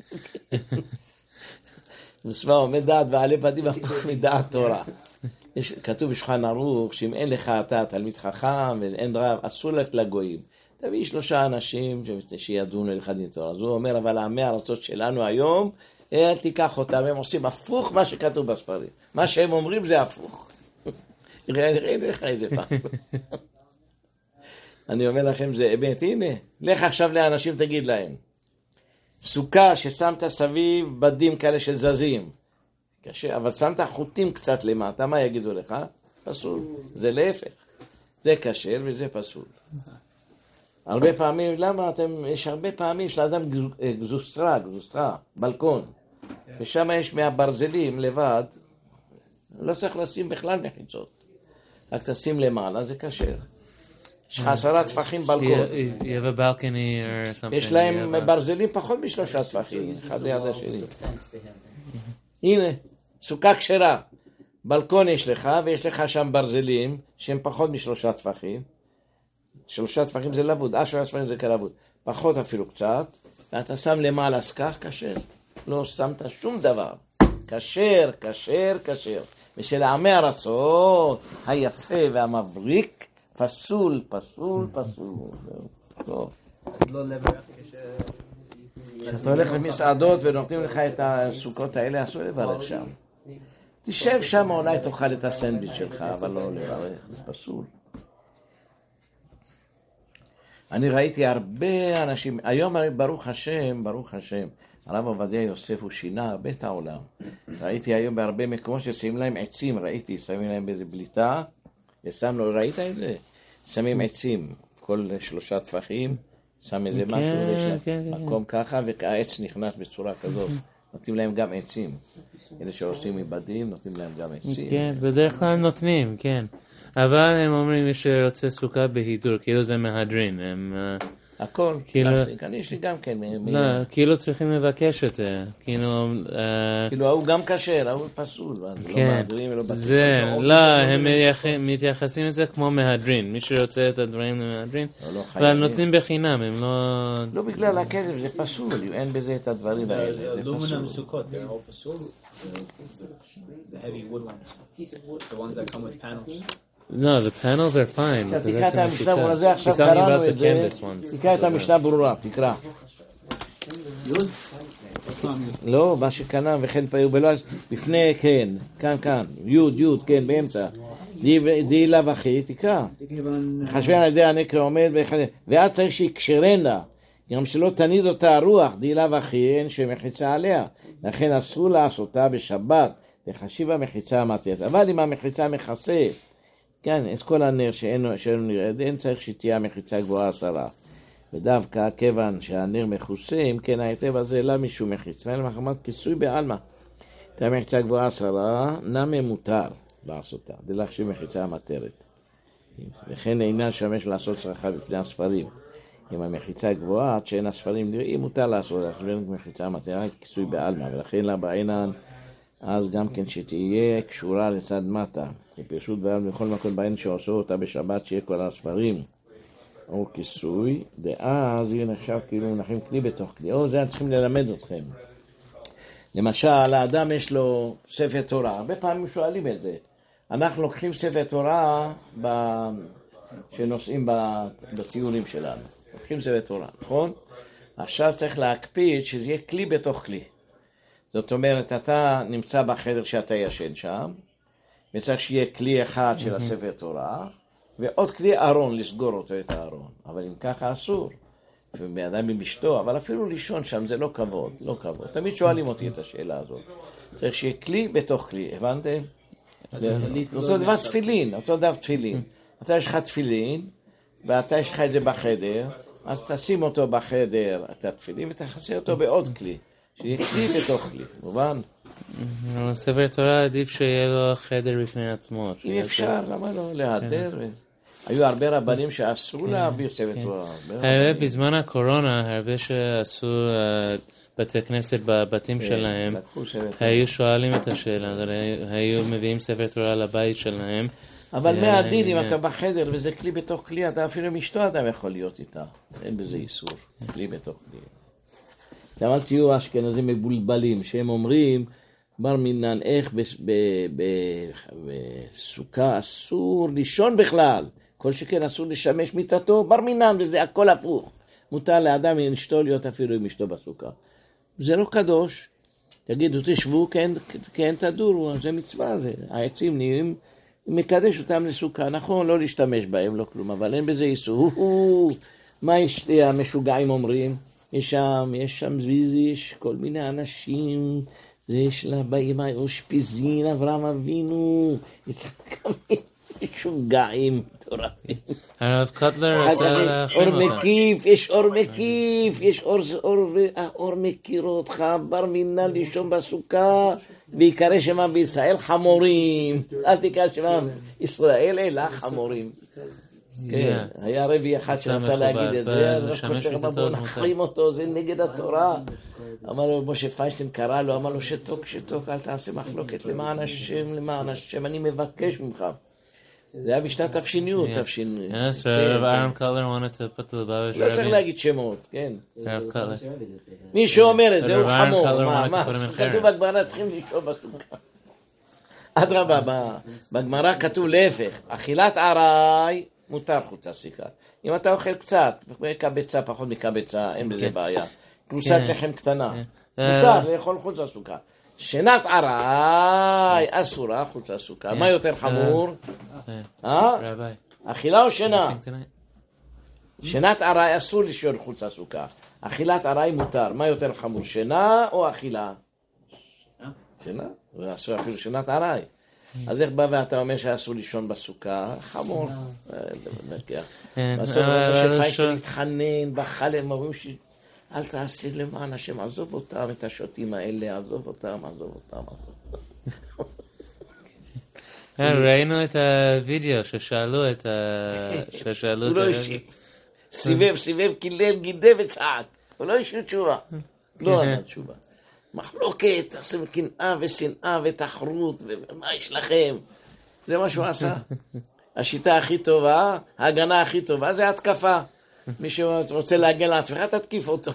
הסמאר אומר, דעת בעלי בתים הפוך מדעת תורה. כתוב בשולחן ערוך, שאם אין לך אתה תלמיד חכם ואין רב, אסור ללכת לגויים. תביא שלושה אנשים שידונו לך דין תורה. אז הוא אומר, אבל העמי הארצות שלנו היום, אל תיקח אותם, הם עושים הפוך מה שכתוב בספרים. מה שהם אומרים זה הפוך. ראה לך איזה פעם. אני אומר לכם, זה אמת, הנה, לך עכשיו לאנשים, תגיד להם. סוכה ששמת סביב בדים כאלה של זזים, קשה, אבל שמת חוטים קצת למטה, מה יגידו לך? פסול. זה להפך. זה קשה וזה פסול. הרבה פעמים, למה אתם, יש הרבה פעמים של אדם גזוסטרה, גזוסטרה, בלקון. ושם יש מהברזלים לבד, לא צריך לשים בכלל מחיצות. רק תשים למעלה, זה קשר. יש לך עשרה טפחים בלקון. יש להם ברזלים פחות משלושה טפחים, אחד ליד השני. הנה, סוכה כשרה. בלקון יש לך, ויש לך שם ברזלים, שהם פחות משלושה טפחים. שלושה טפחים זה לבוד, אה שלושה טפחים זה כלבוד. פחות אפילו קצת, ואתה שם למעלה סכך כשר. לא שמת שום דבר. כשר, כשר, כשר. ושל העמי ארצות, היפה והמבריק, פסול, פסול, פסול. טוב. אז לא לברך כש... אתה הולך למסעדות ונותנים לך את הסוכות האלה, אסור לברך שם. תשב שם, אולי תאכל את הסנדוויץ' שלך, אבל לא לברך, זה פסול. אני ראיתי הרבה אנשים, היום ברוך השם, ברוך השם, הרב עובדיה יוסף הוא שינה הרבה את העולם. ראיתי היום בהרבה מקומות ששמים להם עצים, ראיתי, שמים להם באיזה בליטה, ושם לו, ראית את זה? שמים עצים, כל שלושה טפחים, שם איזה משהו, יש להם מקום ככה, והעץ נכנס בצורה כזאת. נותנים להם גם עצים. אלה שעושים מבדים, נותנים להם גם עצים. כן, בדרך כלל נותנים, כן. אבל הם אומרים, מי שרוצה סוכה בהידור, כאילו זה מהדרין. הכל, קלאסיק. אני יש לי גם כן. לא, כאילו צריכים לבקש את זה. כאילו... כאילו, הוא גם כשר, הוא פסול. כן, זה, לא, הם מתייחסים לזה כמו מהדרין. מי שרוצה את הדברים למהדרין. אבל נותנים בחינם, הם לא... לא בגלל הכסף, זה פסול. אין בזה את הדברים האלה. זה אלומינום סוכות, זה לא פסול. זה heavy wood ones. The ones that come with panels. No, the panels are fine. תקרא את המשנה ברורה, זה עכשיו קראנו את זה. תקרא את המשנה ברורה, תקרא. לא, מה שקנה וכן פעיל בלא, לפני כן, כאן, כאן, יוד, יוד, כן, באמצע. די לה וכי, תקרא. חשבן על ידי הנקר עומד, ואז צריך שיקשרנה, גם שלא תניד אותה הרוח, די לה וכי, אין שמחיצה עליה. לכן אסור לעשותה בשבת, וחשיבה מחיצה המתת. אבל אם המחיצה מכסה, כן, את כל הנר שאינו נרד, אין צריך שתהיה מחיצה גבוהה עשרה. ודווקא כיוון שהנר מכוסה, אם כן ההיטב הזה לא משום מחיצה, אלא מחמת כיסוי בעלמא. את המחיצה גבוהה עשרה, נמי מותר לעשותה, דלחשיב מחיצה המתרת. וכן אינה שמש לעשות צרכה בפני הספרים. אם המחיצה גבוהה, עד שאין הספרים נראים, מותר לעשות, להחשבן מחיצה המתרת, כיסוי בעלמא, ולכן לה בעינן, אז גם כן שתהיה קשורה לצד מטה. כפרשות בעלמא בכל מקום בעין שעושו אותה בשבת, שיהיה כל הספרים. או כיסוי, דאז יהיה נחשב כאילו מנחים כלי בתוך כלי. או זה צריכים ללמד אתכם. למשל, האדם יש לו ספר תורה. הרבה פעמים שואלים את זה. אנחנו לוקחים ספר תורה ב... שנוסעים בטיולים שלנו. לוקחים ספר תורה, נכון? עכשיו צריך להקפיד שזה יהיה כלי בתוך כלי. זאת אומרת, אתה נמצא בחדר שאתה ישן שם, וצריך שיהיה כלי אחד של הספר תורה, ועוד כלי ארון, לסגור אותו את הארון. אבל אם ככה אסור, ובאדם עם אשתו, אבל אפילו לישון שם זה לא כבוד, לא כבוד. תמיד שואלים אותי את השאלה הזאת. צריך שיהיה כלי בתוך כלי, הבנתם? אותו דבר תפילין, אותו דבר תפילין. אתה יש לך תפילין, ואתה יש לך את זה בחדר, אז תשים אותו בחדר, אתה תפילין, ותחסה אותו בעוד כלי. שיהיה כלי בתוך כלי, מובן? ספר תורה עדיף שיהיה לו חדר בפני עצמו. אם אפשר, למה לא? להדר. היו הרבה רבנים שאסרו להעביר ספר תורה. הרבה בזמן הקורונה, הרבה שעשו בתי כנסת בבתים שלהם, היו שואלים את השאלה, היו מביאים ספר תורה לבית שלהם. אבל מהדין, אם אתה בחדר וזה כלי בתוך כלי, אתה אפילו עם אשתו אדם יכול להיות איתה. אין בזה איסור, כלי בתוך כלי. אבל תהיו אשכנזים מבולבלים, שהם אומרים, בר מינן, איך בסוכה אסור לישון בכלל. כל שכן אסור לשמש מיטתו, בר מינן, וזה הכל הפוך. מותר לאדם עם אשתו להיות אפילו עם אשתו בסוכה. זה לא קדוש. תגידו, תשבו, כן תדורו, זה מצווה, זה. העצים נהיים, מקדש אותם לסוכה, נכון, לא להשתמש בהם, לא כלום, אבל אין בזה איסור. מה יש המשוגעים אומרים? יש שם, יש שם זוויזיש, כל מיני אנשים, זה יש לה באים אושפיזין, אברהם אבינו, יש כמה משוגעים מטורפים. הרב קוטלר רצה להכין אותם. אור מקיף, יש אור מקיף, יש אור, אור, אור מכיר אותך, בר מינה לישון בסוכה, ויקרא שמם בישראל חמורים. אל תקרא שמם ישראל אלא חמורים. כן, היה רבי אחד שרצה להגיד את זה, אז חושב בוא נחרים אותו, זה נגד התורה. אמר לו, משה פיינשטיין קרא לו, אמר לו, שתוק, שתוק, אל תעשה מחלוקת, למען השם, למען השם, אני מבקש ממך. זה היה בשנת תפשיניות, תפשיניות. Yes, Rav Aaron Cutler wanted to put the Lubavitch Rebbe. לא צריך להגיד שמות, כן. Rav Cutler. מי שאומר את זה הוא Rav Aaron חמור, Cutler מה, wanted to מה, put him in כתוב בגמרא, צריכים לישון בסוכה. אדרבה, בגמרא כתוב להפך, אכילת עראי מותר חוץ הסוכה. אם אתה אוכל קצת, קבצה, פחות מקבצה, אין בזה בעיה. קבוצת לחם קטנה, מותר לאכול חוץ הסוכה. שנת עראי אסורה חוץ הסוכה. מה יותר חמור? אכילה או שינה? שנת עראי אסור לישון חוץ הסוכה. אכילת עראי מותר. מה יותר חמור? שינה או אכילה? שינה? אסור אפילו שנת עראי. אז איך בא ואתה אומר שאסור לישון בסוכה? חמור. בסוף שפיישל להתחנן בחלם, אומרים ש... אל תעשי למען השם, עזוב אותם, את השוטים האלה, עזוב אותם, עזוב אותם, עזוב אותם. ראינו את הוידאו ששאלו את ה... הוא לא השיב. סיבב, סיבב, קילל, גידה וצעק. הוא לא השיב תשובה. לא ענה תשובה. מחלוקת, תעשו קנאה ושנאה ותחרות, ומה יש לכם? זה מה שהוא עשה. השיטה הכי טובה, ההגנה הכי טובה, זה התקפה. מי שרוצה להגן לעצמך, תתקיף אותו.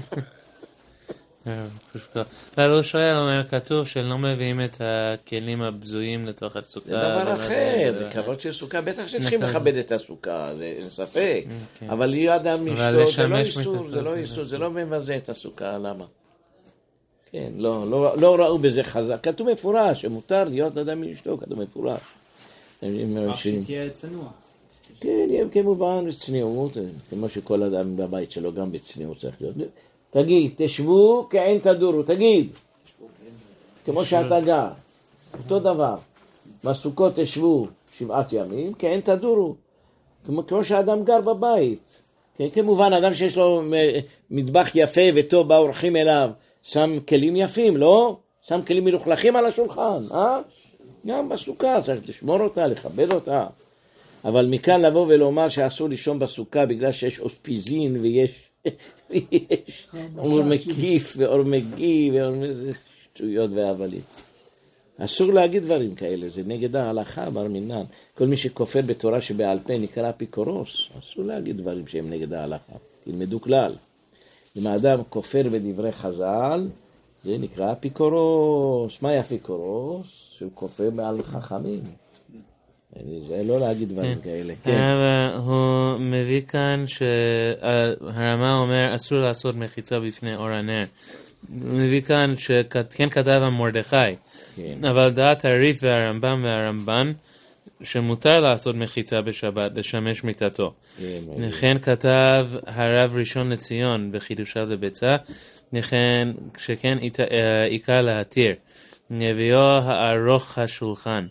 אבל הוא שואל, אומר, כתוב שלא מביאים את הכלים הבזויים לתוך הסוכה. זה דבר אחר, זה כבוד של סוכה, בטח שצריכים לכבד את הסוכה, זה אין ספק. אבל להיות אדם מאשתו, זה לא איסור, זה לא איסור, זה לא מבזה את הסוכה, למה? כן, לא, לא, לא ראו בזה חזק. כתוב מפורש, שמותר להיות אדם מאשתו, כתוב מפורש. רק שתהיה צנוע. כן, יהיה כמובן בצניעות, כמו שכל אדם בבית שלו גם בצניעות צריך להיות. תגיד, תשבו כעין תדורו, תגיד. כמו שאתה גר, אותו דבר. בסוכות תשבו שבעת ימים, כעין תדורו. כמו, כמו שאדם גר בבית. כן, כמובן, אדם שיש לו מטבח יפה וטוב, באורחים אליו, שם כלים יפים, לא? שם כלים מלוכלכים על השולחן, אה? גם בסוכה, צריך לשמור אותה, לכבד אותה. אבל מכאן לבוא ולומר שאסור לישון בסוכה בגלל שיש אוספיזין ויש ויש אור מקיף ואור מגי ואור שטויות והבלים. אסור להגיד דברים כאלה, זה נגד ההלכה בר מינן. כל מי שכופר בתורה שבעל פה נקרא אפיקורוס, אסור להגיד דברים שהם נגד ההלכה. תלמדו כלל. אם האדם כופר בדברי חז"ל, זה נקרא אפיקורוס. מה אפיקורוס? שהוא כופר בעל חכמים. זה לא להגיד דברים כאלה. הוא מביא כאן שהרמה אומר אסור לעשות מחיצה בפני אור הנר. הוא מביא כאן שכן כתב המרדכי, אבל דעת הריף והרמב"ם והרמב"ן שמותר לעשות מחיצה בשבת לשמש מיטתו. לכן כתב הרב ראשון לציון בחידושיו לביצה, לכן שכן עיקר להתיר. נביאו הארוך השולחן.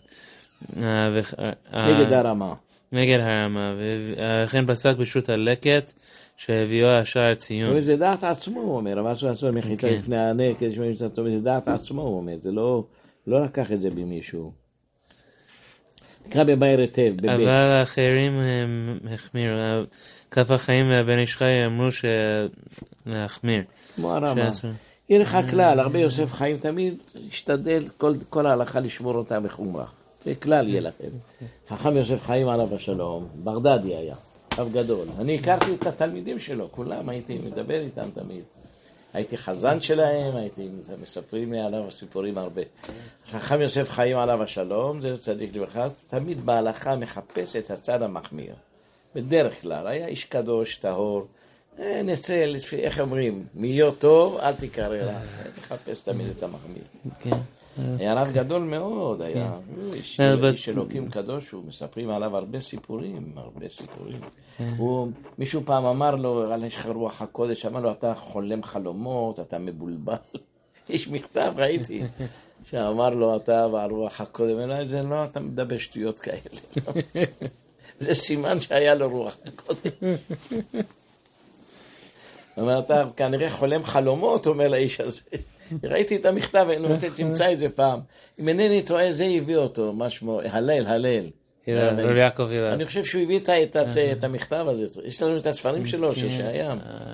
נגד הרמה. נגד הרמה, וכן פסק בשו"ת הלקט שהביאו השער ציון. זה דעת עצמו, הוא אומר, אבל אסור לעשות מחיצה לפני הענר, כדי שמי מצא טוב, זה דעת עצמו, הוא אומר, זה לא לקח את זה במישהו. נקרא בבאר היטב, בבית. אבל האחרים החמירו, כף החיים והבן איש חי אמרו להחמיר. כמו הרמה. יהיה לך כלל, הרבה יוסף חיים תמיד השתדל כל ההלכה לשמור אותה בחומרה. זה כלל יהיה לכם. חכם יוסף חיים עליו השלום, בגדדי היה, אב גדול. אני הכרתי את התלמידים שלו, כולם הייתי מדבר איתם תמיד. הייתי חזן שלהם, הייתי מספרים לי עליו סיפורים הרבה. חכם יוסף חיים עליו השלום, זה צדיק לברכה, תמיד בהלכה מחפש את הצד המחמיר. בדרך כלל, היה איש קדוש, טהור, נצא, איך אומרים, מיות טוב, אל תקרא רע, תחפש תמיד את המחמיר. כן. היה רב גדול מאוד, היה איש אלוקים קדוש, הוא מספרים עליו הרבה סיפורים, הרבה סיפורים. מישהו פעם אמר לו, יש לך רוח הקודש, אמר לו, אתה חולם חלומות, אתה מבולבל. יש מכתב, ראיתי, שאמר לו, אתה והרוח הקודש, אלא זה לא, אתה מדבר שטויות כאלה. זה סימן שהיה לו רוח הקודש. אומר, אתה כנראה חולם חלומות, אומר לאיש הזה. ראיתי את המכתב, אני רוצה שתמצא איזה פעם. אם אינני טועה, זה הביא אותו, משמו, הלל, הלל. אני חושב שהוא הביא את המכתב הזה. יש לנו את הספרים שלו, שהיה.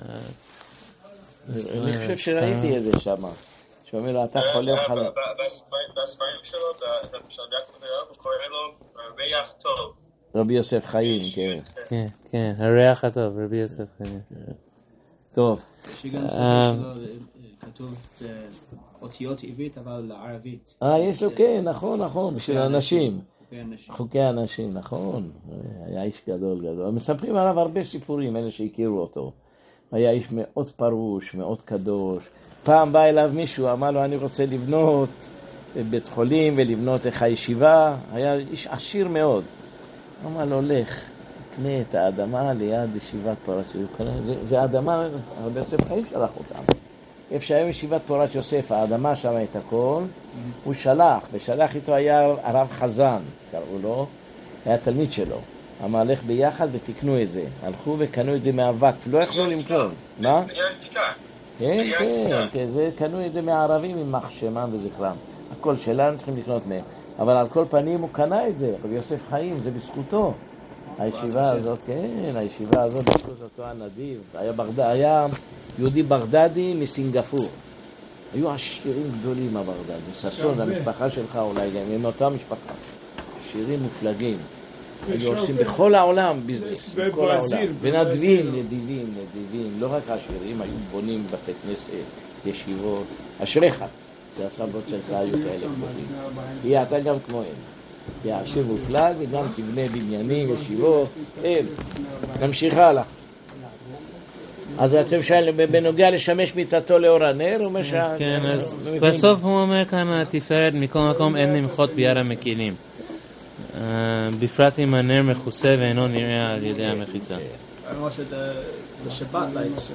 אני חושב שראיתי את זה שם. שאומר לו, אתה חולם חלומות. בספרים שלו, של יעקב אביהו, הוא קורא לו ריח טוב. רבי יוסף חיים, כן. כן, כן, הריח הטוב, רבי יוסף חיים. טוב. שגם ספר שלו כתוב אותיות עברית, אבל לערבית. אה, יש לו, כן, נכון, נכון, בשביל האנשים. חוקי האנשים, נכון. היה איש גדול גדול. מספרים עליו הרבה סיפורים, אלה שהכירו אותו. היה איש מאוד פרוש, מאוד קדוש. פעם בא אליו מישהו, אמר לו, אני רוצה לבנות בית חולים ולבנות לך ישיבה. היה איש עשיר מאוד. אמר לו, לך, תקנה את האדמה ליד ישיבת פורת יוסף. זה האדמה, הרבה יוסף חיים שלח אותם. איפה שהיום ישיבת פורת יוסף, האדמה שם את הכל, הוא שלח, ושלח איתו היה הרב חזן, קראו לו, היה תלמיד שלו. אמר, לך ביחד ותקנו את זה. הלכו וקנו את זה מהוות, לא יכלו למכור. מה? כן, כן, כן, זה קנו את זה מהערבים עם מחשמם וזכרם. הכל שלנו צריכים לקנות מהם. אבל על כל פנים הוא קנה את זה, רבי יוסף חיים, זה בזכותו. הישיבה הזאת, כן, הישיבה הזאת, בזכות אותו הנדיב. היה, בגד... היה יהודי בגדדי מסינגפור. היו עשירים גדולים הבגדדי. ששון, המשפחה שלך אולי גם, עם אותה משפחה. עשירים מופלגים. היו עושים בכל העולם ביזנס, בכל העולם. ונדבים, נדיבים, נדיבים. לא רק עשירים, היו בונים בתי כנסת, ישיבות. אשריך. זה הסבות שלך היו כאלה כמותים. תהיה אתה גם כמוהם. תהיה עשיר מופלג וגם תבנה בניינים, ישיבות. אין. נמשיך הלאה. אז אתם שואלים, בנוגע לשמש מיטתו לאור הנר, הוא אומר שה... כן, אז בסוף הוא אומר כאן, התפארת מכל מקום אין למחות ביד המקילים. בפרט אם הנר מכוסה ואינו נראה על ידי המחיצה. the Shabbat lights.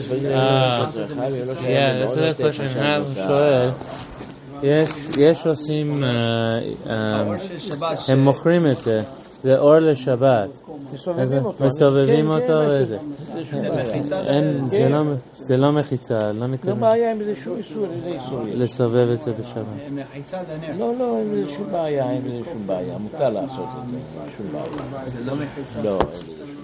Yeah, that's a good question. הוא שואל, יש עושים, הם מוכרים את זה, זה אור לשבת. מסובבים אותו וזה. זה לא מחיצה, לא נקרא. לא בעיה עם איזשהו איסור, איזה איסור. לסובב את זה בשבת. לא, לא, אין איזה שום בעיה, אין איזה שום בעיה. מותר לעשות את זה, שום בעיה. זה לא מחיצה. לא, אין איזה שום בעיה.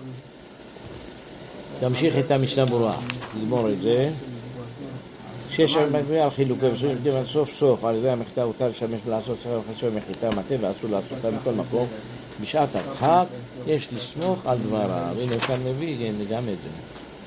תמשיך את המשנה ברורה, תגמור את זה. שש המקביע על חילוקי וסורים, כיוון סוף סוף על ידי המחתה הותר לשמש ולעשות שכר וחסר מחיתה מטה ואסור לעשותה מכל מקום. בשעת הדחק יש לסמוך על דבריו. הנה כאן מביא גם את זה.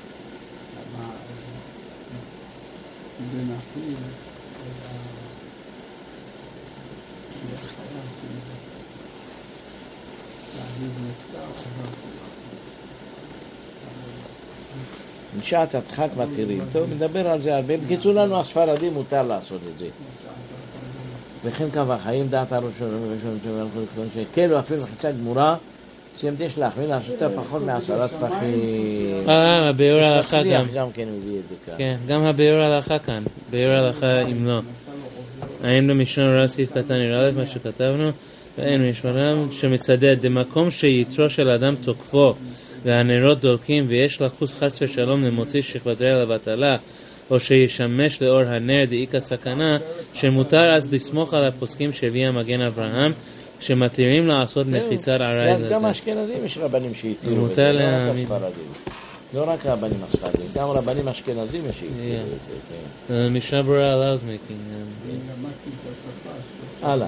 בשעת הדחק מתירים. טוב, מדבר על זה הרבה. בקיצור לנו הספרדים מותר לעשות את זה. וכן קבע חיים דעת הראשון שכאילו אפילו מחיצה גמורה שמת יש להחמיא לעשותה פחות מעשרה טפחים. אה, הביאור ההלכה גם. גם כן מביא את זה כאן. כן, גם הביאור ההלכה כאן. ביאור ההלכה אם לא. היינו משנה סעיף קטן י"א מה שכתבנו ואין משמרם שמצדד במקום שיתרו של אדם תוקפו והנרות דולקים ויש לחוץ חס ושלום למוציא שכבת זרע לבטלה או שישמש לאור הנר דאיקה סכנה שמותר אז לסמוך על הפוסקים שהביא המגן אברהם שמתירים לעשות מחיצת ערעי לזה. גם אשכנזים יש רבנים שהתירו מותר להאמין. לא רק רבנים הספרדים, גם רבנים אשכנזים יש שהתירו. משנה ברורה allows making. הלאה.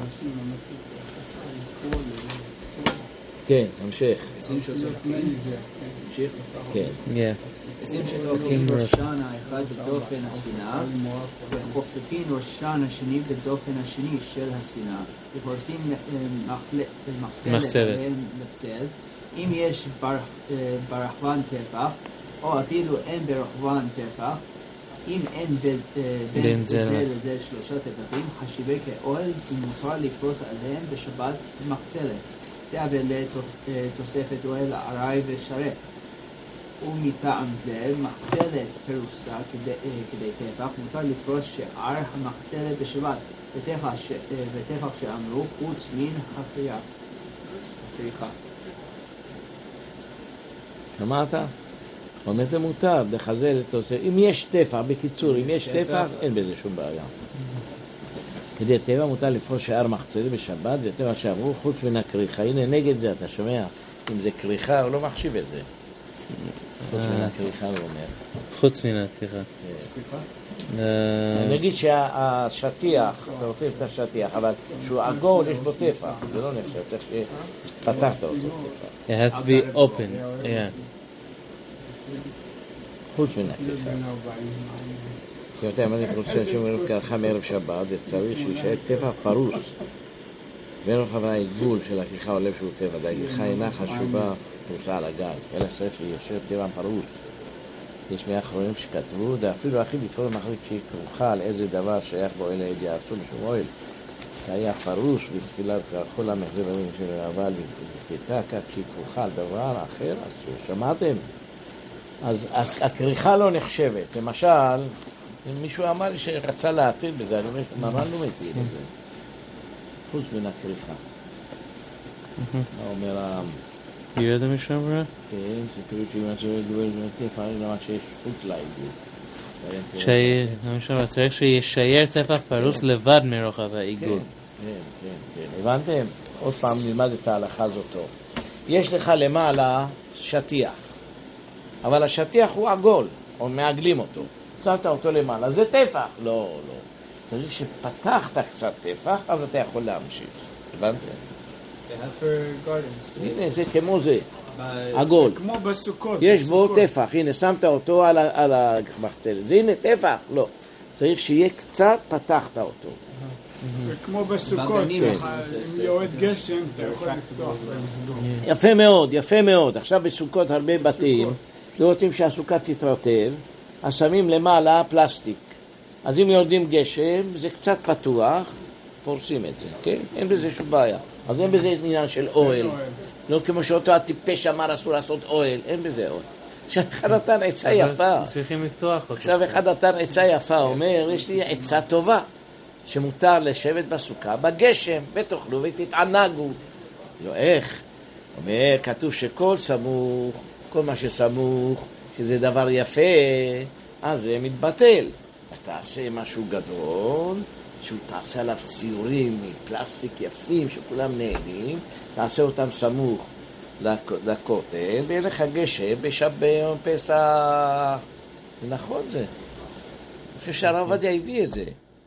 כן, המשך. כן. כן. עצים שזורקים ראשן האחד בדופן הספינה וחופפים ראשן השני בדופן השני של הספינה ופורסים מחצלת עליהם בצל. אם יש ברחבן טפח או אפילו אין ברחבן טפח, אם אין בין זה לזה שלושה טפחים חשיבי כאוהל ומותר לפרוס עליהם בשבת מחצלת. זה אבל לתוספת אוהל עראי ושרת. ומטעם זה מחצלת פרוסה כדי, כדי טפח מותר לפרוס שאר המחצלת בשבת וטפח שאמרו חוץ מן הכריכה. שמעת? אומר זה מותר לחזל את עושה. אם יש טפח, בקיצור, אם יש טפח אין בזה שום בעיה. כדי טבע מותר לפרוס שאר מחצלת בשבת וטפח שאמרו חוץ מן הכריכה. הנה נגד זה אתה שומע? אם זה כריכה הוא לא מחשיב את זה. חוץ מן הכריכה הוא אומר. חוץ מן הכריכה. אני אגיד שהשטיח, אתה רוצה את השטיח, אבל שהוא עגול יש בו טפח, זה לא נחשב, צריך שפתחת אותו טפח. It has to be open, yeah. חוץ מן הכריכה. כי אתה אמרתי רוצה שאומרים ככה מערב שבת, צריך שישאר טפח פרוס. ואין לך העיגול של הכריכה או לב שהוא טבע, והכריכה אינה חשובה פרוסה על הגל, אלא צריך שישאר טבע פרוס. יש מאחרונים שכתבו, ואפילו הכי לפעול מחליט שהיא כרוכה על איזה דבר שייך בו אלה ידיעה עשו משום אוהל. שהיה פרוש בתפילת כל המחזב המים של אבל ותתקע כך שהיא כרוכה על דבר אחר, אסור. שמעתם? אז הכריכה לא נחשבת. למשל, אם מישהו אמר לי שרצה להתחיל בזה, אני אומר, ממש לא מכיר את זה. חוץ מן הכריכה. מה אומר העם? ירד המשנה ברורה? כן, זה כאילו שאם אני צריך לדבר על טפח, למה שיש חוץ לעיגול. שהמשנה צריך שישייר טפח פרוס לבד מרוחב העיגול. כן, כן, כן. הבנתם? עוד פעם נלמד את ההלכה הזאת טוב. יש לך למעלה שטיח, אבל השטיח הוא עגול, או מעגלים אותו. שמת אותו למעלה, זה טפח. לא, לא. צריך שפתחת קצת טפח, אז אתה יכול להמשיך. הבנתם? הנה, זה כמו זה, עגול. כמו בסוכות. יש בו טפח, הנה, שמת אותו על המחצלת. זה הנה טפח? לא. צריך שיהיה קצת, פתחת אותו. כמו בסוכות, אם יורד גשם, אתה יכול לפתוח. יפה מאוד, יפה מאוד. עכשיו בסוכות הרבה בתים, לא רוצים שהסוכה תתרטב, אז שמים למעלה פלסטיק. אז אם יורדים גשם, זה קצת פתוח, פורסים את זה, כן? אין בזה שום בעיה. אז אין בזה עניין של אוהל. לא כמו שאותו הטיפש אמר אסור לעשות אוהל, אין בזה אוהל. עכשיו אחד נתן עצה יפה. צריכים לפתוח אותו. עכשיו אחד נתן עצה יפה, אומר, יש לי עצה טובה, שמותר לשבת בסוכה בגשם, ותאכלו ותתענגו. לא, איך? אומר, כתוב שכל סמוך, כל מה שסמוך, שזה דבר יפה, אז זה מתבטל. תעשה משהו גדול, שהוא תעשה עליו ציורים מפלסטיק יפים שכולם נהנים, תעשה אותם סמוך לכותל, ויהיה לך גשם בשבת פסח. נכון זה. אני חושב שהרב עובדיה הביא את זה.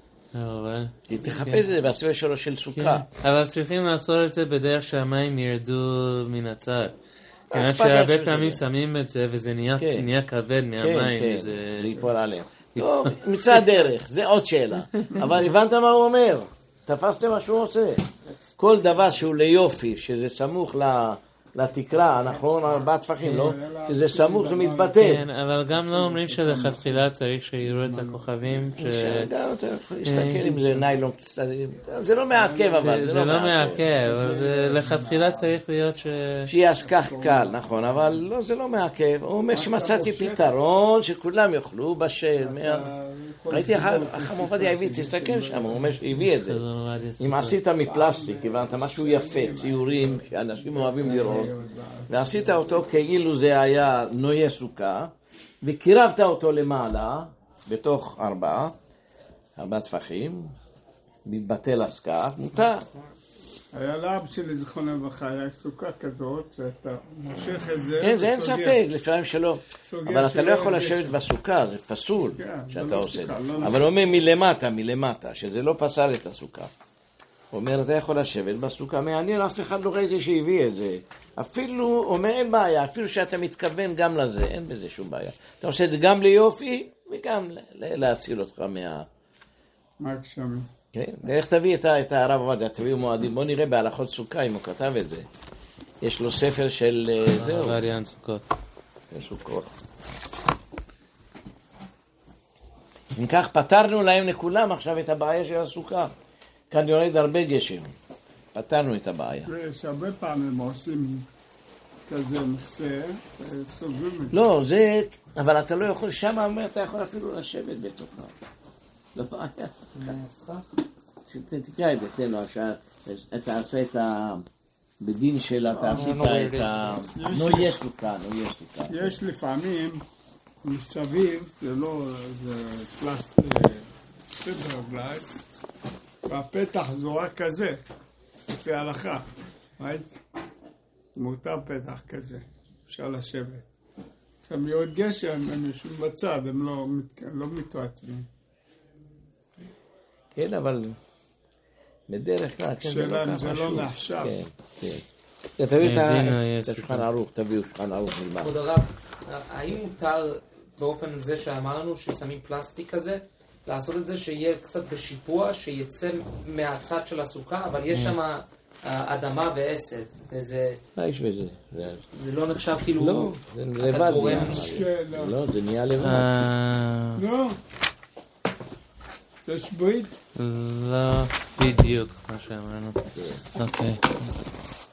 תחפש את זה בספר שלו של סוכה. אבל צריכים לעשות את זה בדרך שהמים ירדו מן הצד. כיוון שהרבה פעמים שמים את זה וזה נהיה כבד מהמים. כן, כן, זה ייפול עליהם. טוב, מצד דרך, זה עוד שאלה. אבל הבנת מה הוא אומר? תפסתם מה שהוא עושה. כל דבר שהוא ליופי, שזה סמוך לתקרה, נכון? ארבעה טפחים, לא? שזה סמוך, זה מתבטל. כן, אבל גם לא אומרים שלכתחילה צריך שיראו את הכוכבים. גם אתה יכול להסתכל אם זה ניילון, זה לא מעכב, אבל זה לא מעכב, אבל לכתחילה צריך להיות ש... שיהיה אז כך קל, נכון, אבל לא, זה לא מעכב. הוא אומר שמצאתי פתרון שכולם יאכלו בשל. ראיתי אחר עובדיה הביא, תסתכל שם, הוא אומר שהביא את זה. אם עשית מפלסטיק, הבנת משהו יפה, ציורים שאנשים אוהבים לראות, ועשית אותו כאילו זה היה נויה סוכה, וקירבת אותו למעלה, בתוך ארבעה, ארבעה טפחים, מתבטל הסכך, מותר. היה לאבא שלי זכרונה לברכה, היה סוכה כזאת, שאתה מושך את זה. כן, זה אין ספק, לפעמים שלא. אבל אתה לא יכול לשבת בסוכה, זה פסול שאתה עושה את זה. אבל הוא אומר מלמטה, מלמטה, שזה לא פסל את הסוכה. הוא אומר, אתה יכול לשבת בסוכה, מעניין, אף אחד לא ראיתי שהביא את זה. אפילו, אומר, אין בעיה, אפילו שאתה מתכוון גם לזה, אין בזה שום בעיה. אתה עושה את זה גם ליופי, וגם להציל אותך מה... מה גשמי? כן, ואיך תביא את הרב עובדיה, תביאו מועדים, בוא נראה בהלכות סוכה אם הוא כתב את זה. יש לו ספר של... זהו. וריאנט סוכות. סוכות. אם כך פתרנו להם לכולם עכשיו את הבעיה של הסוכה. כאן יורד הרבה גשם. פתרנו את הבעיה. יש הרבה פעמים עושים כזה מכסה, סוגרים את זה. לא, זה... אבל אתה לא יכול, שם אומר, אתה יכול אפילו לשבת בתוכה. לא בעיה. תקרא את זה, תן לו, אתה עושה את ה... בדין שלה, אתה עשית את ה... לא יש סוכה, לא יש סוכה. יש לפעמים מסביב, זה לא, זה פלסטיק, פיברגלס, והפתח זו רק כזה, לפי ההלכה, ראית? מותר פתח כזה, אפשר לשבת. עכשיו יורד גשם, הם יושבים בצד, הם לא, לא מתרטבים. כן, אבל בדרך כלל, כן, זה לא ככה זה לא נחשב. כן, כן. תביאו את השולחן ערוך, תביאו שולחן ערוך מלמד. כבוד הרב, האם מותר באופן זה שאמרנו ששמים פלסטיק כזה, לעשות את זה שיהיה קצת בשיפוע, שיצא מהצד של הסוכה, אבל יש שם אדמה ועשב, וזה... מה יש בזה? זה לא נחשב כאילו... לא, זה לבד נהיה. לא, זה נהיה לבד. לא. יש ברית? לא, בדיוק מה שאמרנו. אוקיי.